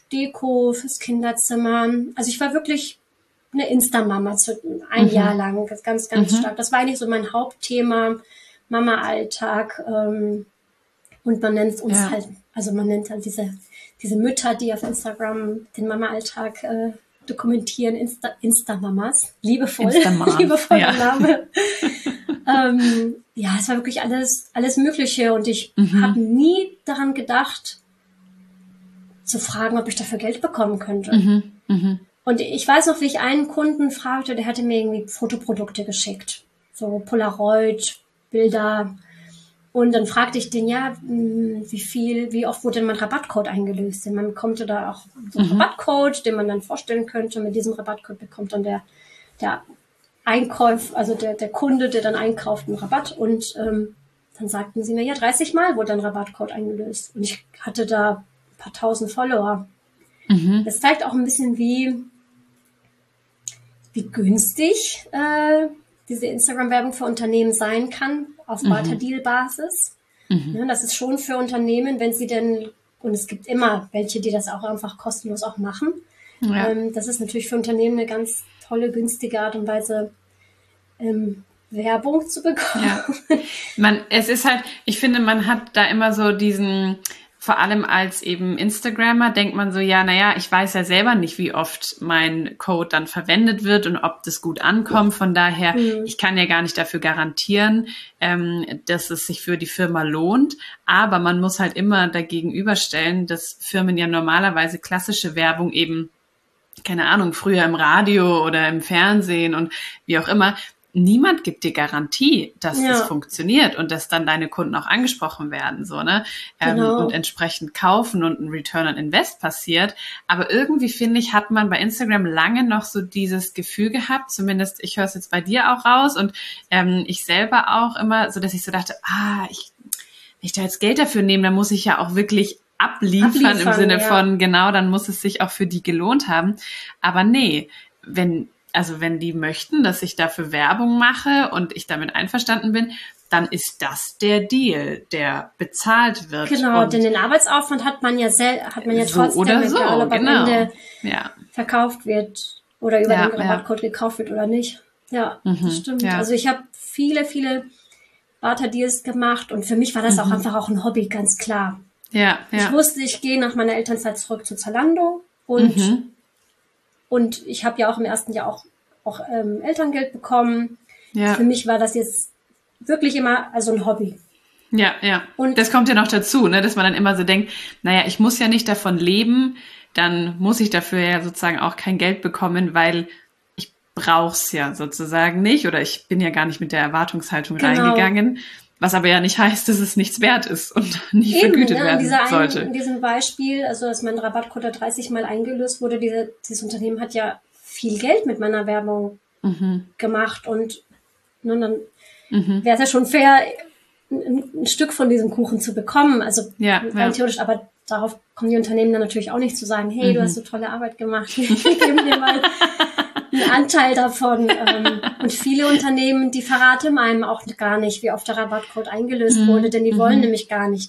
Deko fürs Kinderzimmer. Also ich war wirklich eine Insta-Mama ein Jahr lang, ganz, ganz stark. Das war eigentlich so mein Hauptthema, Mama-Alltag. Und man nennt uns halt, also man nennt halt diese Mütter, die auf Instagram den Mama-Alltag dokumentieren, Insta-Mamas, liebevoll, liebevoller Name. Es war wirklich alles Mögliche und ich habe nie daran gedacht, zu fragen, ob ich dafür Geld bekommen könnte. Und ich weiß noch, wie ich einen Kunden fragte, der hatte mir irgendwie Fotoprodukte geschickt, so Polaroid-Bilder. Und dann fragte ich den, wie oft wurde denn mein Rabattcode eingelöst? Denn man bekommt da auch so einen Rabattcode, den man dann vorstellen könnte. Mit diesem Rabattcode bekommt dann der Einkauf, also der Kunde, der dann einkauft, einen Rabatt. Und dann sagten sie mir, 30 Mal wurde ein Rabattcode eingelöst. Und ich hatte da ein paar tausend Follower. Das zeigt auch ein bisschen, wie günstig diese Instagram-Werbung für Unternehmen sein kann, auf Barter-Deal-Basis. Ja, das ist schon für Unternehmen, wenn sie denn, und es gibt immer welche, die das auch einfach kostenlos auch machen. Das ist natürlich für Unternehmen eine ganz tolle, günstige Art und Weise, Werbung zu bekommen. Es ist halt, ich finde, man hat da immer so diesen, vor allem als eben Instagrammer denkt man so, ich weiß ja selber nicht, wie oft mein Code dann verwendet wird und ob das gut ankommt. Von daher, ich kann ja gar nicht dafür garantieren, dass es sich für die Firma lohnt. Aber man muss halt immer dagegen überstellen, dass Firmen ja normalerweise klassische Werbung eben, keine Ahnung, früher im Radio oder im Fernsehen und wie auch immer, niemand gibt dir Garantie, dass das funktioniert und dass dann deine Kunden auch angesprochen werden, so, ne? Und entsprechend kaufen und ein Return on Invest passiert. Aber irgendwie, finde ich, hat man bei Instagram lange noch so dieses Gefühl gehabt, zumindest ich höre es jetzt bei dir auch raus und ich selber auch immer, so dass ich so dachte, wenn ich da jetzt Geld dafür nehme, dann muss ich ja auch wirklich abliefern im Sinne von, genau, dann muss es sich auch für die gelohnt haben. Aber nee, wenn die möchten, dass ich dafür Werbung mache und ich damit einverstanden bin, dann ist das der Deal, der bezahlt wird. Genau, denn den Arbeitsaufwand hat man ja trotzdem, so oder egal, ob am Ende ja. verkauft wird oder über den Rabattcode gekauft wird oder nicht. Ja, das stimmt. Ja. Also ich habe viele, viele Barter-Deals gemacht und für mich war das auch einfach auch ein Hobby, ganz klar. Ja, ja. Ich wusste, ich gehe nach meiner Elternzeit zurück zu Zalando und ich habe ja auch im ersten Jahr auch Elterngeld bekommen. Ja. Für mich war das jetzt wirklich immer also ein Hobby. Ja, ja. Und das kommt ja noch dazu, ne, dass man dann immer so denkt, naja, ich muss ja nicht davon leben, dann muss ich dafür ja sozusagen auch kein Geld bekommen, weil ich brauch's ja sozusagen nicht oder ich bin ja gar nicht mit der Erwartungshaltung reingegangen. Was aber ja nicht heißt, dass es nichts wert ist und nicht vergütet werden sollte. In diesem Beispiel, also dass mein Rabattcode 30 Mal eingelöst wurde, dieses Unternehmen hat ja viel Geld mit meiner Werbung gemacht und dann wäre es ja schon fair, ein Stück von diesem Kuchen zu bekommen. Also rein theoretisch, aber darauf kommen die Unternehmen dann natürlich auch nicht zu sagen, hey, du hast so tolle Arbeit gemacht, wir geben dir mal einen Anteil davon. Und viele Unternehmen, die verraten einem auch gar nicht, wie oft der Rabattcode eingelöst wurde, denn die wollen nämlich gar nicht,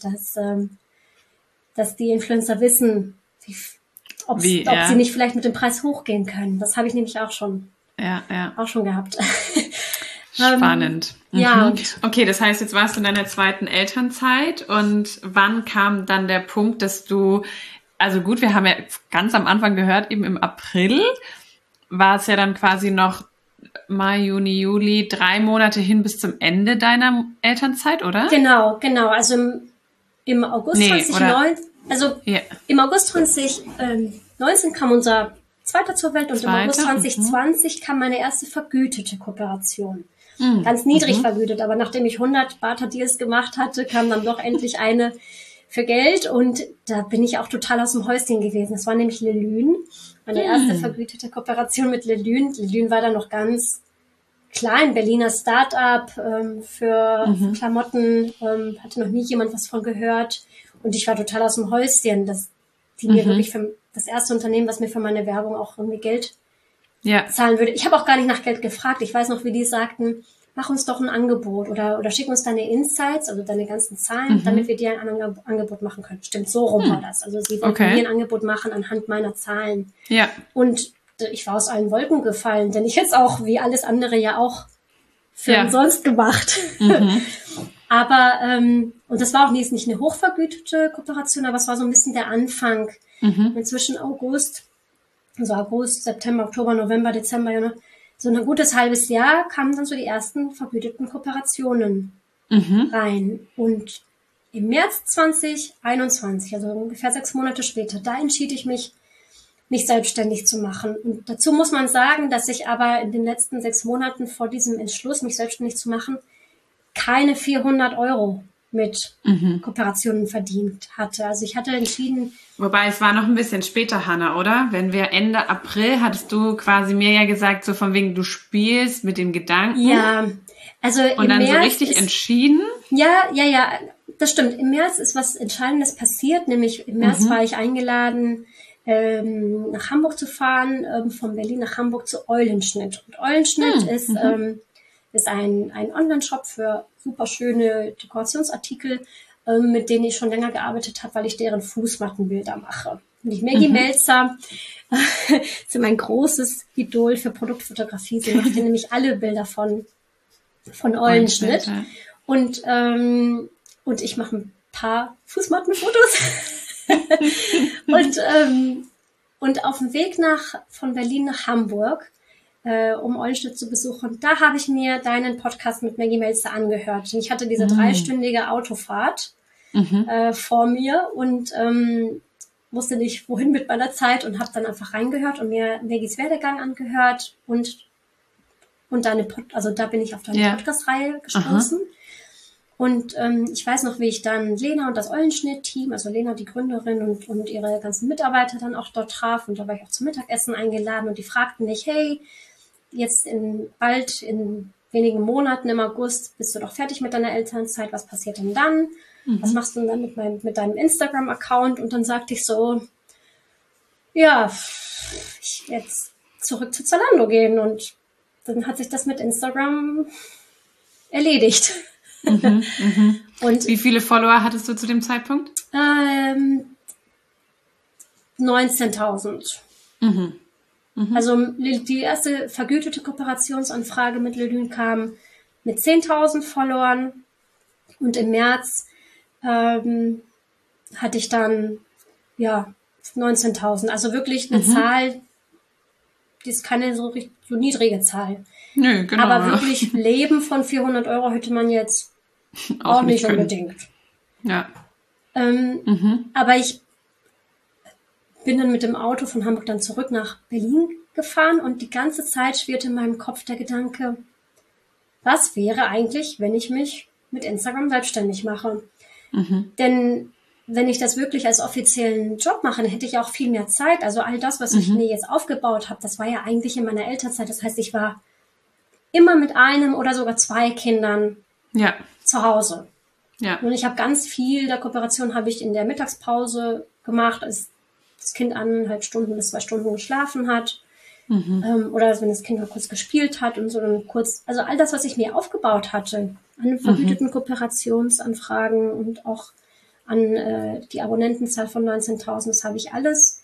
dass die Influencer wissen, ob sie nicht vielleicht mit dem Preis hochgehen können. Das habe ich nämlich auch schon gehabt. Spannend. Ja. Okay, das heißt, jetzt warst du in deiner zweiten Elternzeit und wann kam dann der Punkt, dass du, also gut, wir haben ja ganz am Anfang gehört, eben im April war es ja dann quasi noch Mai, Juni, Juli, 3 Monate hin bis zum Ende deiner Elternzeit, oder? Genau. Also im August 2019, im August 2019 kam unser Zweiter zur Welt und im August 2020 kam meine erste vergütete Kooperation. Ganz niedrig vergütet, aber nachdem ich 100 Barter-Deals gemacht hatte, kam dann doch endlich eine für Geld und da bin ich auch total aus dem Häuschen gewesen. Das war nämlich Lelune, meine erste vergütete Kooperation mit Lelune. Lelune war da noch ganz klein, Berliner Start-up für Klamotten, hatte noch nie jemand was von gehört und ich war total aus dem Häuschen, dass die mir wirklich für das erste Unternehmen, was mir für meine Werbung auch irgendwie Geld zahlen würde. Ich habe auch gar nicht nach Geld gefragt. Ich weiß noch, wie die sagten, mach uns doch ein Angebot oder schick uns deine Insights, also deine ganzen Zahlen, damit wir dir ein Angebot machen können. Stimmt, so rum war das. Also sie wollten mir ein Angebot machen anhand meiner Zahlen. Ja. Und ich war aus allen Wolken gefallen, denn ich hätte es auch, wie alles andere ja auch für umsonst gemacht. Aber, und das war auch nicht eine hochvergütete Kooperation, aber es war so ein bisschen der Anfang. Inzwischen August, September, Oktober, November, Dezember, so ein gutes halbes Jahr kamen dann so die ersten vergüteten Kooperationen rein. Und im März 2021, also ungefähr 6 Monate später, da entschied ich mich selbstständig zu machen. Und dazu muss man sagen, dass ich aber in den letzten 6 Monaten vor diesem Entschluss, mich selbstständig zu machen, keine 400 € mit Kooperationen verdient hatte. Also ich hatte entschieden... Wobei, es war noch ein bisschen später, Hanna, oder? Wenn wir Ende April, hattest du quasi mir ja gesagt, so von wegen, du spielst mit dem Gedanken. Ja, also und dann März so richtig entschieden? Ja, das stimmt. Im März ist was Entscheidendes passiert, nämlich im März war ich eingeladen, nach Hamburg zu fahren, von Berlin nach Hamburg zu Eulenschnitt. Und Eulenschnitt ist ein Online-Shop für super schöne Dekorationsartikel, mit denen ich schon länger gearbeitet habe, weil ich deren Fußmattenbilder mache. Und die Maggie Melzer ist mein großes Idol für Produktfotografie. Sie macht ja nämlich alle Bilder von Eulenschnitt. Und ich mache ein paar Fußmattenfotos. Und auf dem Weg von Berlin nach Hamburg, um Eulenschnitt zu besuchen, da habe ich mir deinen Podcast mit Maggie Melzer angehört. Und ich hatte diese 3-stündige Autofahrt vor mir und wusste nicht, wohin mit meiner Zeit und habe dann einfach reingehört und mir Maggies Werdegang angehört und also da bin ich auf deine Podcast-Reihe gestoßen. Und ich weiß noch, wie ich dann Lena und das Eulenschnitt-Team, also Lena, die Gründerin und ihre ganzen Mitarbeiter dann auch dort traf. Und da war ich auch zum Mittagessen eingeladen und die fragten mich, hey, jetzt bald in wenigen Monaten im August bist du doch fertig mit deiner Elternzeit, was passiert denn dann? Was machst du denn dann mit deinem Instagram-Account? Und dann sagte ich so, ja, ich jetzt zurück zu Zalando gehen. Und dann hat sich das mit Instagram erledigt. Und wie viele Follower hattest du zu dem Zeitpunkt? 19.000. Also die erste vergütete Kooperationsanfrage mit Lelune kam mit 10.000 Followern und im März hatte ich dann 19.000. Also wirklich eine Zahl, die ist keine so niedrige Zahl. Nö, genau. Aber wirklich leben von 400 € hätte man jetzt auch nicht unbedingt. Ja. Aber ich bin dann mit dem Auto von Hamburg dann zurück nach Berlin gefahren und die ganze Zeit schwirrte in meinem Kopf der Gedanke, was wäre eigentlich, wenn ich mich mit Instagram selbstständig mache? Denn wenn ich das wirklich als offiziellen Job mache, dann hätte ich auch viel mehr Zeit. Also all das, was ich mir jetzt aufgebaut habe, das war ja eigentlich in meiner Elternzeit. Das heißt, ich war immer mit einem oder sogar 2 Kindern zu Hause. Ja. Und ich habe ganz viel der Kooperation habe ich in der Mittagspause gemacht, als das Kind 1,5 Stunden bis 2 Stunden geschlafen hat. Oder wenn das Kind mal kurz gespielt hat und so dann kurz, also all das, was ich mir aufgebaut hatte, an vergüteten Kooperationsanfragen und auch an die Abonnentenzahl von 19.000, das habe ich alles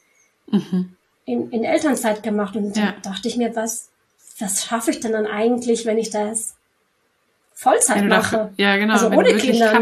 in Elternzeit gemacht. Und da dachte ich mir, was schaffe ich denn dann eigentlich, wenn ich das Vollzeit mache? Ja, genau. Also ohne Kinder.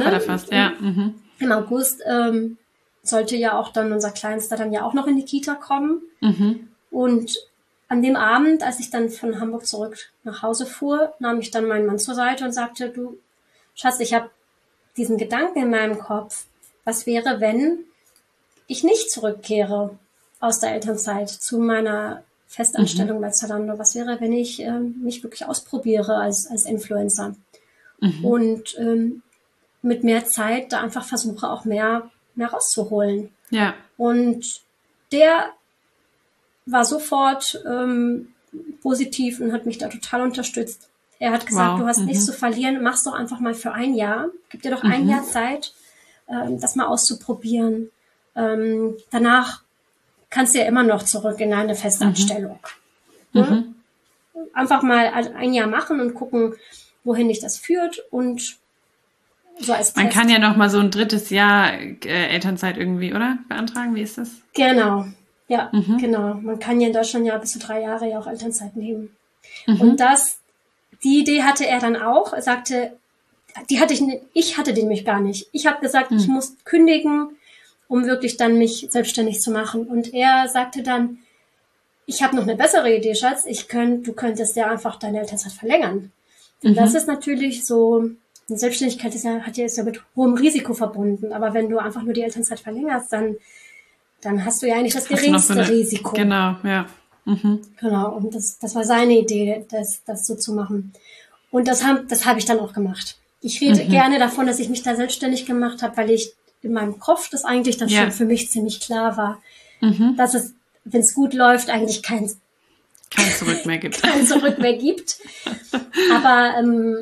Im August sollte ja auch dann unser Kleinster dann ja auch noch in die Kita kommen. Und an dem Abend, als ich dann von Hamburg zurück nach Hause fuhr, nahm ich dann meinen Mann zur Seite und sagte, du Schatz, ich habe diesen Gedanken in meinem Kopf, was wäre, wenn ich nicht zurückkehre aus der Elternzeit zu meiner Festanstellung bei Zalando? Was wäre, wenn ich mich wirklich ausprobiere als Influencer? Und mit mehr Zeit da einfach versuche, auch mehr rauszuholen. Ja. Und der war sofort positiv und hat mich da total unterstützt. Er hat gesagt, du hast nichts zu verlieren, mach's doch einfach mal für 1 Jahr. Gib dir doch 1 Jahr Zeit, das mal auszuprobieren. Danach kannst du ja immer noch zurück in eine Festanstellung. Einfach mal 1 Jahr machen und gucken, wohin dich das führt und so als Test. Man kann ja noch mal so ein 3. Jahr Elternzeit irgendwie, oder? Beantragen, wie ist das? Genau, ja, genau. Man kann ja in Deutschland ja bis zu 3 Jahre ja auch Elternzeit nehmen. Und die Idee hatte er dann auch. Er sagte, ich hatte den nämlich gar nicht. Ich habe gesagt, ich muss kündigen, um wirklich dann mich selbstständig zu machen. Und er sagte dann, ich habe noch eine bessere Idee, Schatz. Du könntest ja einfach deine Elternzeit verlängern. Und das ist natürlich so, eine Selbstständigkeit ist ja mit hohem Risiko verbunden. Aber wenn du einfach nur die Elternzeit verlängerst, dann hast du ja eigentlich das geringste Risiko. Genau, ja. Genau, und das war seine Idee, das so zu machen. Und das hab ich dann auch gemacht. Ich rede gerne davon, dass ich mich da selbstständig gemacht habe, weil ich in meinem Kopf das eigentlich dann schon für mich ziemlich klar war, dass es, wenn es gut läuft, eigentlich kein Zurück mehr gibt. Kein Zurück mehr gibt. Aber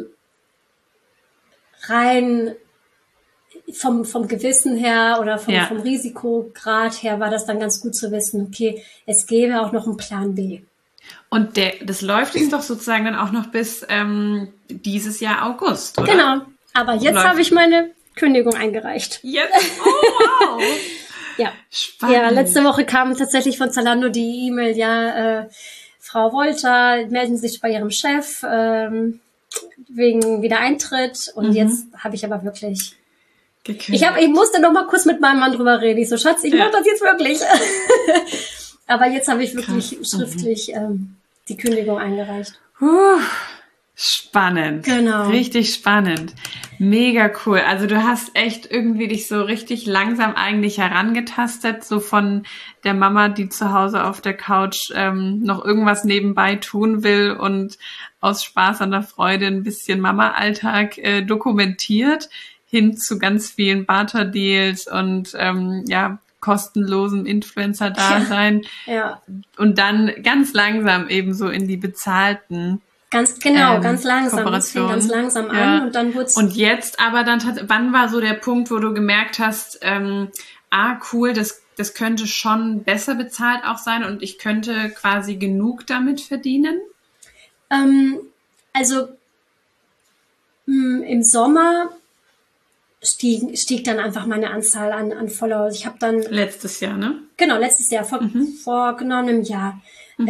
rein vom Gewissen her oder vom Risikograd her war das dann ganz gut zu wissen, okay, es gäbe auch noch einen Plan B. Und das läuft jetzt doch sozusagen dann auch noch bis dieses Jahr August, oder? Genau, aber jetzt habe ich meine Kündigung eingereicht. Jetzt? Oh, wow! Ja. Spannend. Ja, letzte Woche kam tatsächlich von Zalando die E-Mail, Frau Wolter, melden Sie sich bei Ihrem Chef wegen Wiedereintritt. Und jetzt habe ich aber wirklich... Ich musste noch mal kurz mit meinem Mann drüber reden. Ich so, Schatz, ich mache das jetzt wirklich. Aber jetzt habe ich wirklich schriftlich die Kündigung eingereicht. Spannend. Genau. Richtig spannend. Mega cool. Also du hast echt irgendwie dich so richtig langsam eigentlich herangetastet, so von der Mama, die zu Hause auf der Couch noch irgendwas nebenbei tun will und aus Spaß an der Freude ein bisschen Mama-Alltag dokumentiert, hin zu ganz vielen Barter-Deals und kostenlosem Influencer-Dasein. Ja. Und dann ganz langsam eben so in die bezahlten ganz langsam. Das fing ganz langsam an und dann wurde und jetzt aber dann, wann war so der Punkt, wo du gemerkt hast, cool, das könnte schon besser bezahlt auch sein und ich könnte quasi genug damit verdienen? Also im Sommer stieg dann einfach meine Anzahl an Followers. Ich habe dann letztes Jahr, ne? Genau, letztes Jahr, vor genau einem Jahr,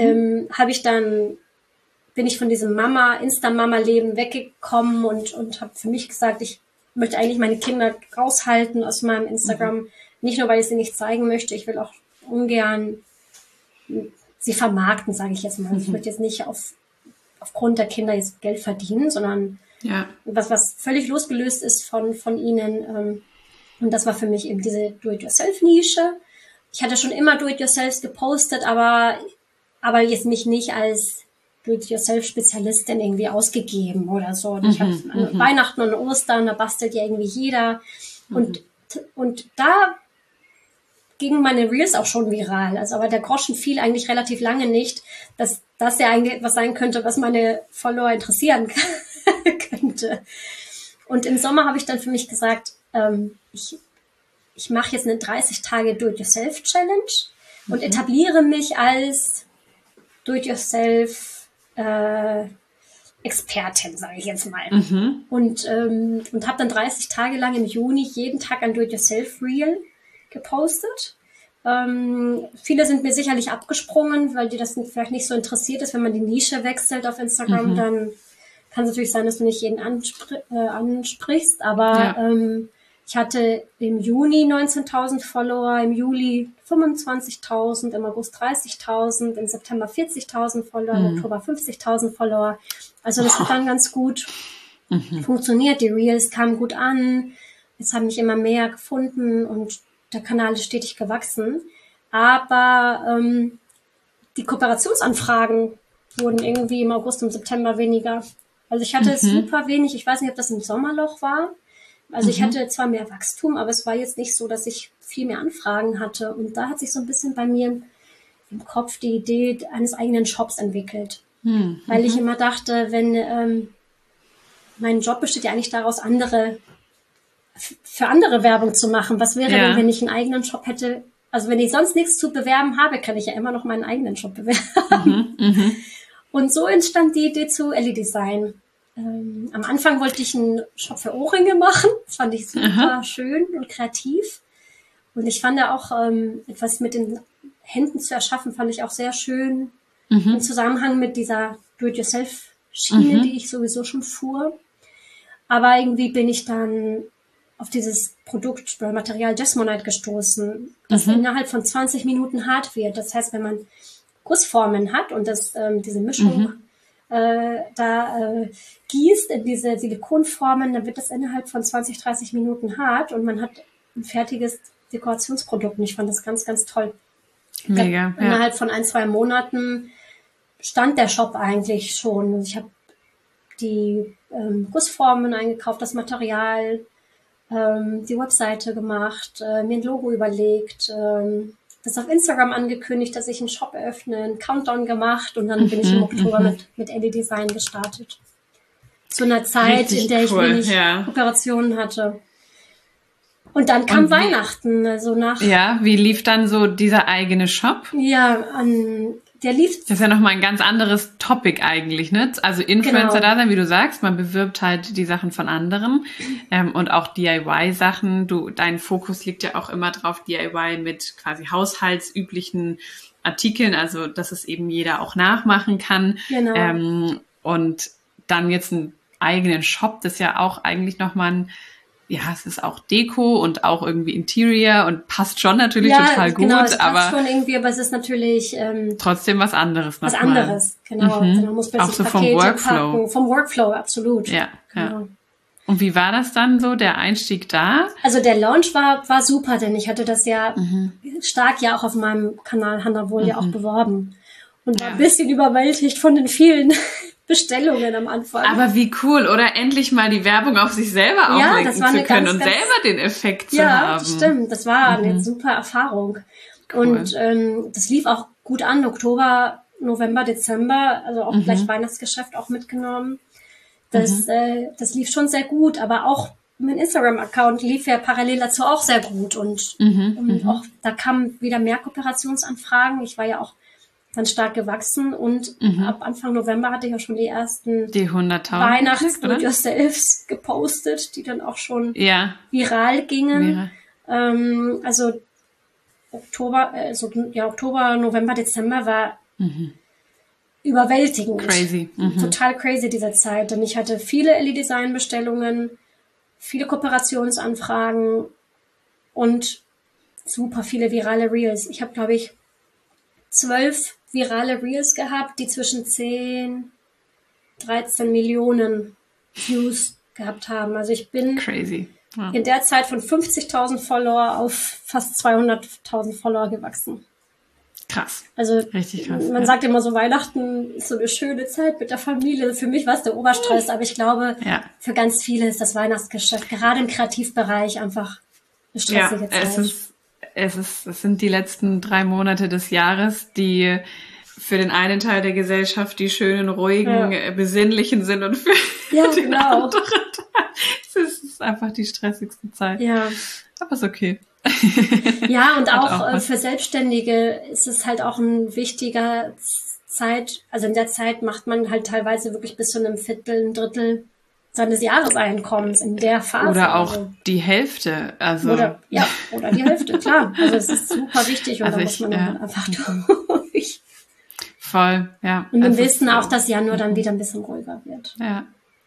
bin ich von diesem Insta-Mama-Leben weggekommen und habe für mich gesagt, ich möchte eigentlich meine Kinder raushalten aus meinem Instagram. Nicht nur, weil ich sie nicht zeigen möchte, ich will auch ungern sie vermarkten, sage ich jetzt mal. Ich möchte jetzt nicht aufgrund der Kinder jetzt Geld verdienen, sondern was völlig losgelöst ist von ihnen. Und das war für mich eben diese Do-it-yourself-Nische. Ich hatte schon immer Do-it-yourselfs gepostet, aber jetzt mich nicht als Do-it-yourself-Spezialistin irgendwie ausgegeben oder so. Und ich habe an Weihnachten und Ostern, da bastelt ja irgendwie jeder. Und da gingen meine Reels auch schon viral. Also, aber der Groschen fiel eigentlich relativ lange nicht, dass das ja eigentlich was sein könnte, was meine Follower interessieren könnte. Und im Sommer habe ich dann für mich gesagt, ich mache jetzt eine 30-Tage Do-it-yourself-Challenge und etabliere mich als Do-it-yourself Expertin, sage ich jetzt mal. Und habe dann 30 Tage lang im Juni jeden Tag ein Do-it-yourself-Reel gepostet. Viele sind mir sicherlich abgesprungen, weil die das vielleicht nicht so interessiert ist. Wenn man die Nische wechselt auf Instagram, dann kann es natürlich sein, dass du nicht jeden ansprichst. Aber ich hatte im Juni 19.000 Follower, im Juli 25.000, im August 30.000, im September 40.000 Follower, im Oktober 50.000 Follower. Also das hat dann ganz gut funktioniert. Die Reels kamen gut an. Jetzt haben mich immer mehr gefunden und der Kanal ist stetig gewachsen. Aber die Kooperationsanfragen wurden irgendwie im August und September weniger. Also ich hatte super wenig. Ich weiß nicht, ob das im Sommerloch war. Also ich hatte zwar mehr Wachstum, aber es war jetzt nicht so, dass ich viel mehr Anfragen hatte. Und da hat sich so ein bisschen bei mir im Kopf die Idee eines eigenen Shops entwickelt. Weil ich immer dachte, wenn mein Job besteht ja eigentlich daraus, für andere Werbung zu machen. Was wäre denn, wenn ich einen eigenen Shop hätte? Also wenn ich sonst nichts zu bewerben habe, kann ich ja immer noch meinen eigenen Shop bewerben. Und so entstand die Idee zu Ellie Design. am Anfang wollte ich einen Shop für Ohrringe machen. Das fand ich super schön und kreativ. Und ich fand auch, etwas mit den Händen zu erschaffen, fand ich auch sehr schön. Im Zusammenhang mit dieser Do-it-yourself-Schiene, die ich sowieso schon fuhr. Aber irgendwie bin ich dann auf dieses Produkt oder Material Jesmonite gestoßen, das innerhalb von 20 Minuten hart wird. Das heißt, wenn man Gussformen hat und diese Mischung gießt in diese Silikonformen, dann wird das innerhalb von 20, 30 Minuten hart und man hat ein fertiges Dekorationsprodukt. Und ich fand das ganz, ganz toll. Mega. Innerhalb von 1-2 Monaten stand der Shop eigentlich schon. Also ich habe die Gussformen eingekauft, das Material, die Webseite gemacht, mir ein Logo überlegt, das auf Instagram angekündigt, dass ich einen Shop eröffne, einen Countdown gemacht und dann bin ich im Oktober mit Ellie Design gestartet. Zu einer Zeit, richtig in der ich wenig Operationen hatte. Und dann kam Weihnachten, also nach... Ja, wie lief dann so dieser eigene Shop? Ja, der lief... Das ist ja nochmal ein ganz anderes Topic eigentlich, ne? Also Influencer da sein, wie du sagst, man bewirbt halt die Sachen von anderen und auch DIY-Sachen. Dein Fokus liegt ja auch immer drauf, DIY mit quasi haushaltsüblichen Artikeln, also dass es eben jeder auch nachmachen kann. Genau. Und dann jetzt einen eigenen Shop, das ist ja auch eigentlich nochmal es ist auch Deko und auch irgendwie Interior und passt schon natürlich total gut. Genau, es passt schon irgendwie, aber es ist natürlich trotzdem was anderes nochmal. Was anderes, genau. Man muss plötzlich auch so Pakete vom Workflow. Packen. Vom Workflow, absolut. Ja, genau. Ja. Und wie war das dann so, der Einstieg da? Also der Launch war super, denn ich hatte das ja stark auch auf meinem Kanal Hannah Wohl ja auch beworben. Und war ein bisschen überwältigt von den vielen Bestellungen am Anfang. Aber wie cool, oder? Endlich mal die Werbung auf sich selber auflenken zu können und selber den Effekt zu haben. Ja, stimmt. Das war eine super Erfahrung. Cool. Und das lief auch gut an. Oktober, November, Dezember, also auch gleich Weihnachtsgeschäft auch mitgenommen. Das lief schon sehr gut, aber auch mein Instagram-Account lief ja parallel dazu auch sehr gut. Und auch da kamen wieder mehr Kooperationsanfragen. Ich war ja auch dann stark gewachsen und ab Anfang November hatte ich ja schon die ersten 100.000 Weihnachts-Do-it-yourselfs gepostet, die dann auch schon viral gingen. Also Oktober, November, Dezember war überwältigend. Crazy. Total crazy diese Zeit, denn ich hatte viele Ellie Design Bestellungen, viele Kooperationsanfragen und super viele virale Reels. Ich habe, glaube ich, 12 virale Reels gehabt, die zwischen 10, 13 Millionen Views gehabt haben. Also ich bin crazy. Wow. In der Zeit von 50.000 Follower auf fast 200.000 Follower gewachsen. Krass. Also richtig krass. Man sagt immer so, Weihnachten ist so eine schöne Zeit mit der Familie. Für mich war es der Oberstress, aber ich glaube, für ganz viele ist das Weihnachtsgeschäft, gerade im Kreativbereich, einfach eine stressige Zeit. Es sind die letzten 3 Monate des Jahres, die für den einen Teil der Gesellschaft die schönen, ruhigen, besinnlichen sind und für den anderen Teil es ist einfach die stressigste Zeit. Ja. Aber ist okay. Ja, und auch für Selbstständige ist es halt auch ein wichtiger Zeit. Also in der Zeit macht man halt teilweise wirklich bis zu einem Viertel, ein Drittel seines Jahreseinkommens in der Phase. Oder auch die Hälfte. Also. Oder die Hälfte, klar. Also es ist super wichtig und da muss man dann einfach durch. Voll, ja. Und wir wissen auch, dass Januar dann wieder ein bisschen ruhiger wird. Ja.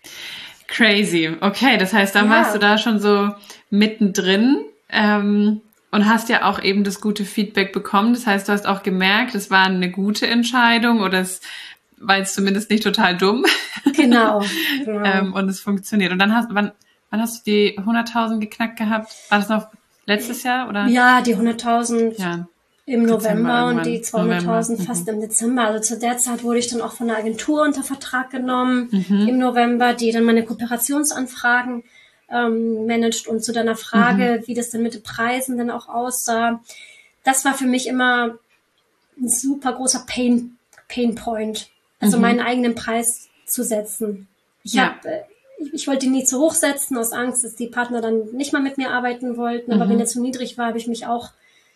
Crazy. Okay, das heißt, dann warst du da schon so mittendrin und hast ja auch eben das gute Feedback bekommen. Das heißt, du hast auch gemerkt, es war eine gute Entscheidung oder es war jetzt zumindest nicht total dumm. Genau. Und es funktioniert. Und dann wann hast du die 100.000 geknackt gehabt? War das noch letztes Jahr, oder? Ja, die 100.000 im November und die 200.000 fast im Dezember. Also zu der Zeit wurde ich dann auch von einer Agentur unter Vertrag genommen im November, die dann meine Kooperationsanfragen managt. Und zu deiner Frage, wie das dann mit den Preisen dann auch aussah, das war für mich immer ein super großer Painpoint. Also meinen eigenen Preis zu setzen. Ich wollte ihn nie zu hoch setzen, aus Angst, dass die Partner dann nicht mal mit mir arbeiten wollten. Aber wenn er zu niedrig war, habe ich mich auch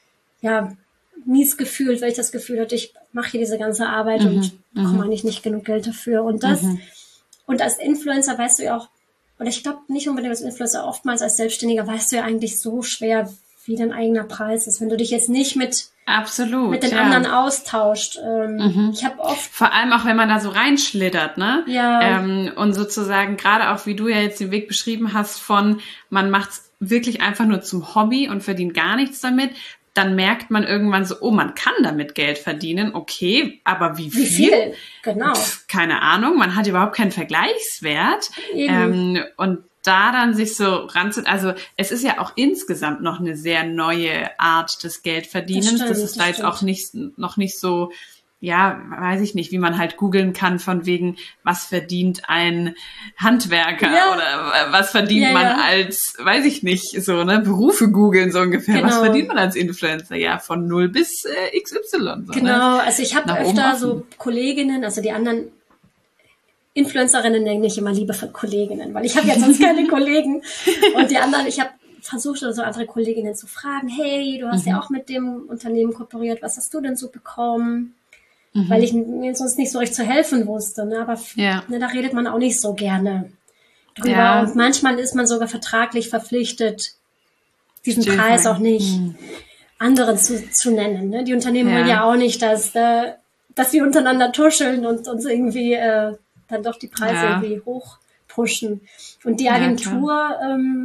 mies gefühlt, weil ich das Gefühl hatte, ich mache hier diese ganze Arbeit und bekomme eigentlich nicht genug Geld dafür. Und das Und als Influencer weißt du ja auch, oder ich glaube nicht unbedingt als Influencer, oftmals als Selbstständiger weißt du ja eigentlich so schwer, wie dein eigener Preis ist, wenn du dich jetzt nicht mit den anderen austauscht. Ich habe oft... Vor allem auch, wenn man da so reinschlittert, ne? Ja. Und sozusagen gerade auch, wie du ja jetzt den Weg beschrieben hast von, man macht's wirklich einfach nur zum Hobby und verdient gar nichts damit, dann merkt man irgendwann so, oh, man kann damit Geld verdienen, okay, aber wie viel? Genau. Keine Ahnung, man hat überhaupt keinen Vergleichswert. Und da dann sich so ranzut, also es ist ja auch insgesamt noch eine sehr neue Art des Geldverdienens. Das ist da jetzt auch noch nicht so, ja, weiß ich nicht, wie man halt googeln kann von wegen, was verdient ein Handwerker oder was verdient man als, weiß ich nicht, so, ne, Berufe googeln so ungefähr. Genau. Was verdient man als Influencer? Ja, von 0 bis XY. So, genau, ne? Also ich habe öfter so Kolleginnen, also die anderen Influencerinnen nenne ich immer liebevoll Kolleginnen, weil ich habe ja sonst keine Kollegen. Und die anderen, ich habe versucht, so andere Kolleginnen zu fragen, hey, du hast ja auch mit dem Unternehmen kooperiert, was hast du denn so bekommen? Weil ich mir sonst nicht so recht zu helfen wusste. Ne? Aber da redet man auch nicht so gerne drüber. Ja. Und manchmal ist man sogar vertraglich verpflichtet, diesen Preis auch nicht anderen zu nennen. Ne? Die Unternehmen wollen ja auch nicht, dass wir untereinander tuscheln und uns irgendwie dann doch die Preise irgendwie hoch pushen. Und die Agentur,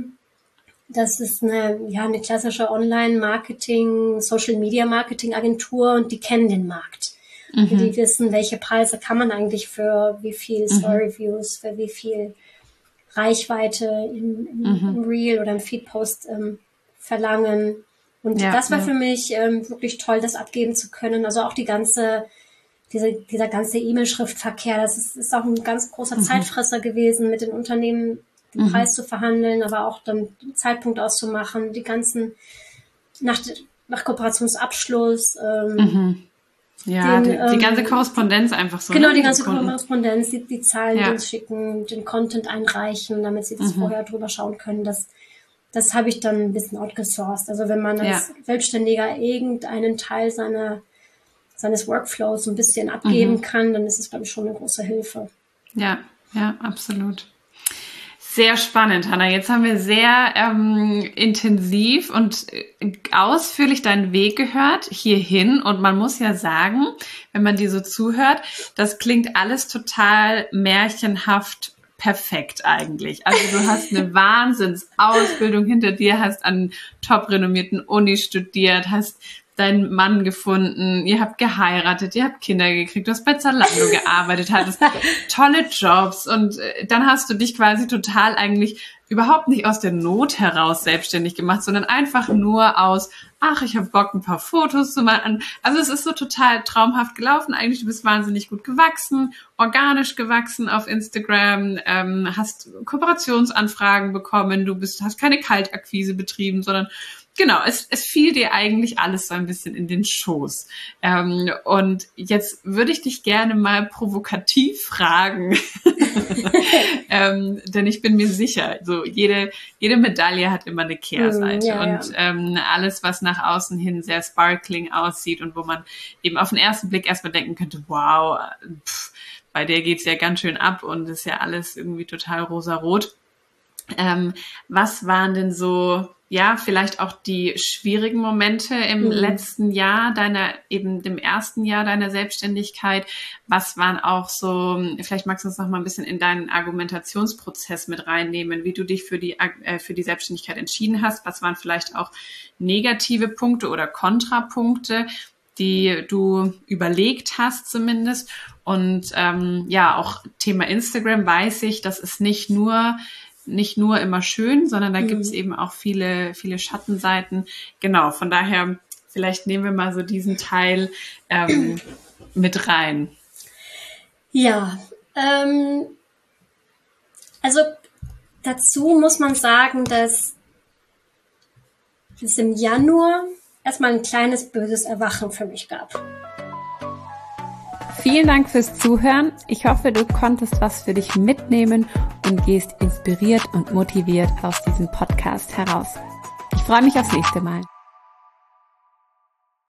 das ist eine klassische Online-Marketing, Social-Media-Marketing-Agentur und die kennen den Markt. Die wissen, welche Preise kann man eigentlich für wie viel Story-Views, für wie viel Reichweite im Reel oder im Feed-Post verlangen. Und das war für mich wirklich toll, das abgeben zu können. Also auch dieser ganze E-Mail-Schriftverkehr, das ist auch ein ganz großer Zeitfresser gewesen, mit den Unternehmen den Preis zu verhandeln, aber auch dann den Zeitpunkt auszumachen, die ganzen nach Kooperationsabschluss, die ganze Korrespondenz einfach so. Genau, die ganze Korrespondenz, die Zahlen, die uns schicken, den Content einreichen, damit sie das vorher drüber schauen können. Das habe ich dann ein bisschen outgesourced. Also wenn man als Selbstständiger irgendeinen Teil seines Workflows ein bisschen abgeben kann, dann ist es, glaube ich, schon eine große Hilfe. Ja, absolut. Sehr spannend, Hanna. Jetzt haben wir sehr intensiv und ausführlich deinen Weg gehört hierhin. Und man muss ja sagen, wenn man dir so zuhört, das klingt alles total märchenhaft perfekt eigentlich. Also du hast eine Wahnsinnsausbildung hinter dir, hast an top renommierten Unis studiert, hast deinen Mann gefunden, ihr habt geheiratet, ihr habt Kinder gekriegt, du hast bei Zalando gearbeitet, hattest tolle Jobs und dann hast du dich quasi total eigentlich überhaupt nicht aus der Not heraus selbstständig gemacht, sondern einfach nur aus, ich habe Bock, ein paar Fotos zu machen. Also es ist so total traumhaft gelaufen. Eigentlich, du bist wahnsinnig gut gewachsen, organisch gewachsen auf Instagram, hast Kooperationsanfragen bekommen, hast keine Kaltakquise betrieben, sondern genau, es fiel dir eigentlich alles so ein bisschen in den Schoß. Und jetzt würde ich dich gerne mal provokativ fragen, denn ich bin mir sicher, so jede Medaille hat immer eine Kehrseite und alles, was nach außen hin sehr sparkling aussieht und wo man eben auf den ersten Blick erstmal denken könnte, wow, bei der geht's ja ganz schön ab und ist ja alles irgendwie total rosarot. Was waren denn so, vielleicht auch die schwierigen Momente im letzten Jahr dem ersten Jahr deiner Selbstständigkeit? Was waren auch so, vielleicht magst du uns noch mal ein bisschen in deinen Argumentationsprozess mit reinnehmen, wie du dich für die Selbstständigkeit entschieden hast? Was waren vielleicht auch negative Punkte oder Kontrapunkte, die du überlegt hast zumindest? Und auch Thema Instagram weiß ich, das ist nicht nur immer schön, sondern da gibt's eben auch viele, viele Schattenseiten. Genau, von daher, vielleicht nehmen wir mal so diesen Teil mit rein. Ja, also dazu muss man sagen, dass es im Januar erstmal ein kleines böses Erwachen für mich gab. Vielen Dank fürs Zuhören. Ich hoffe, du konntest was für dich mitnehmen und gehst inspiriert und motiviert aus diesem Podcast heraus. Ich freue mich aufs nächste Mal.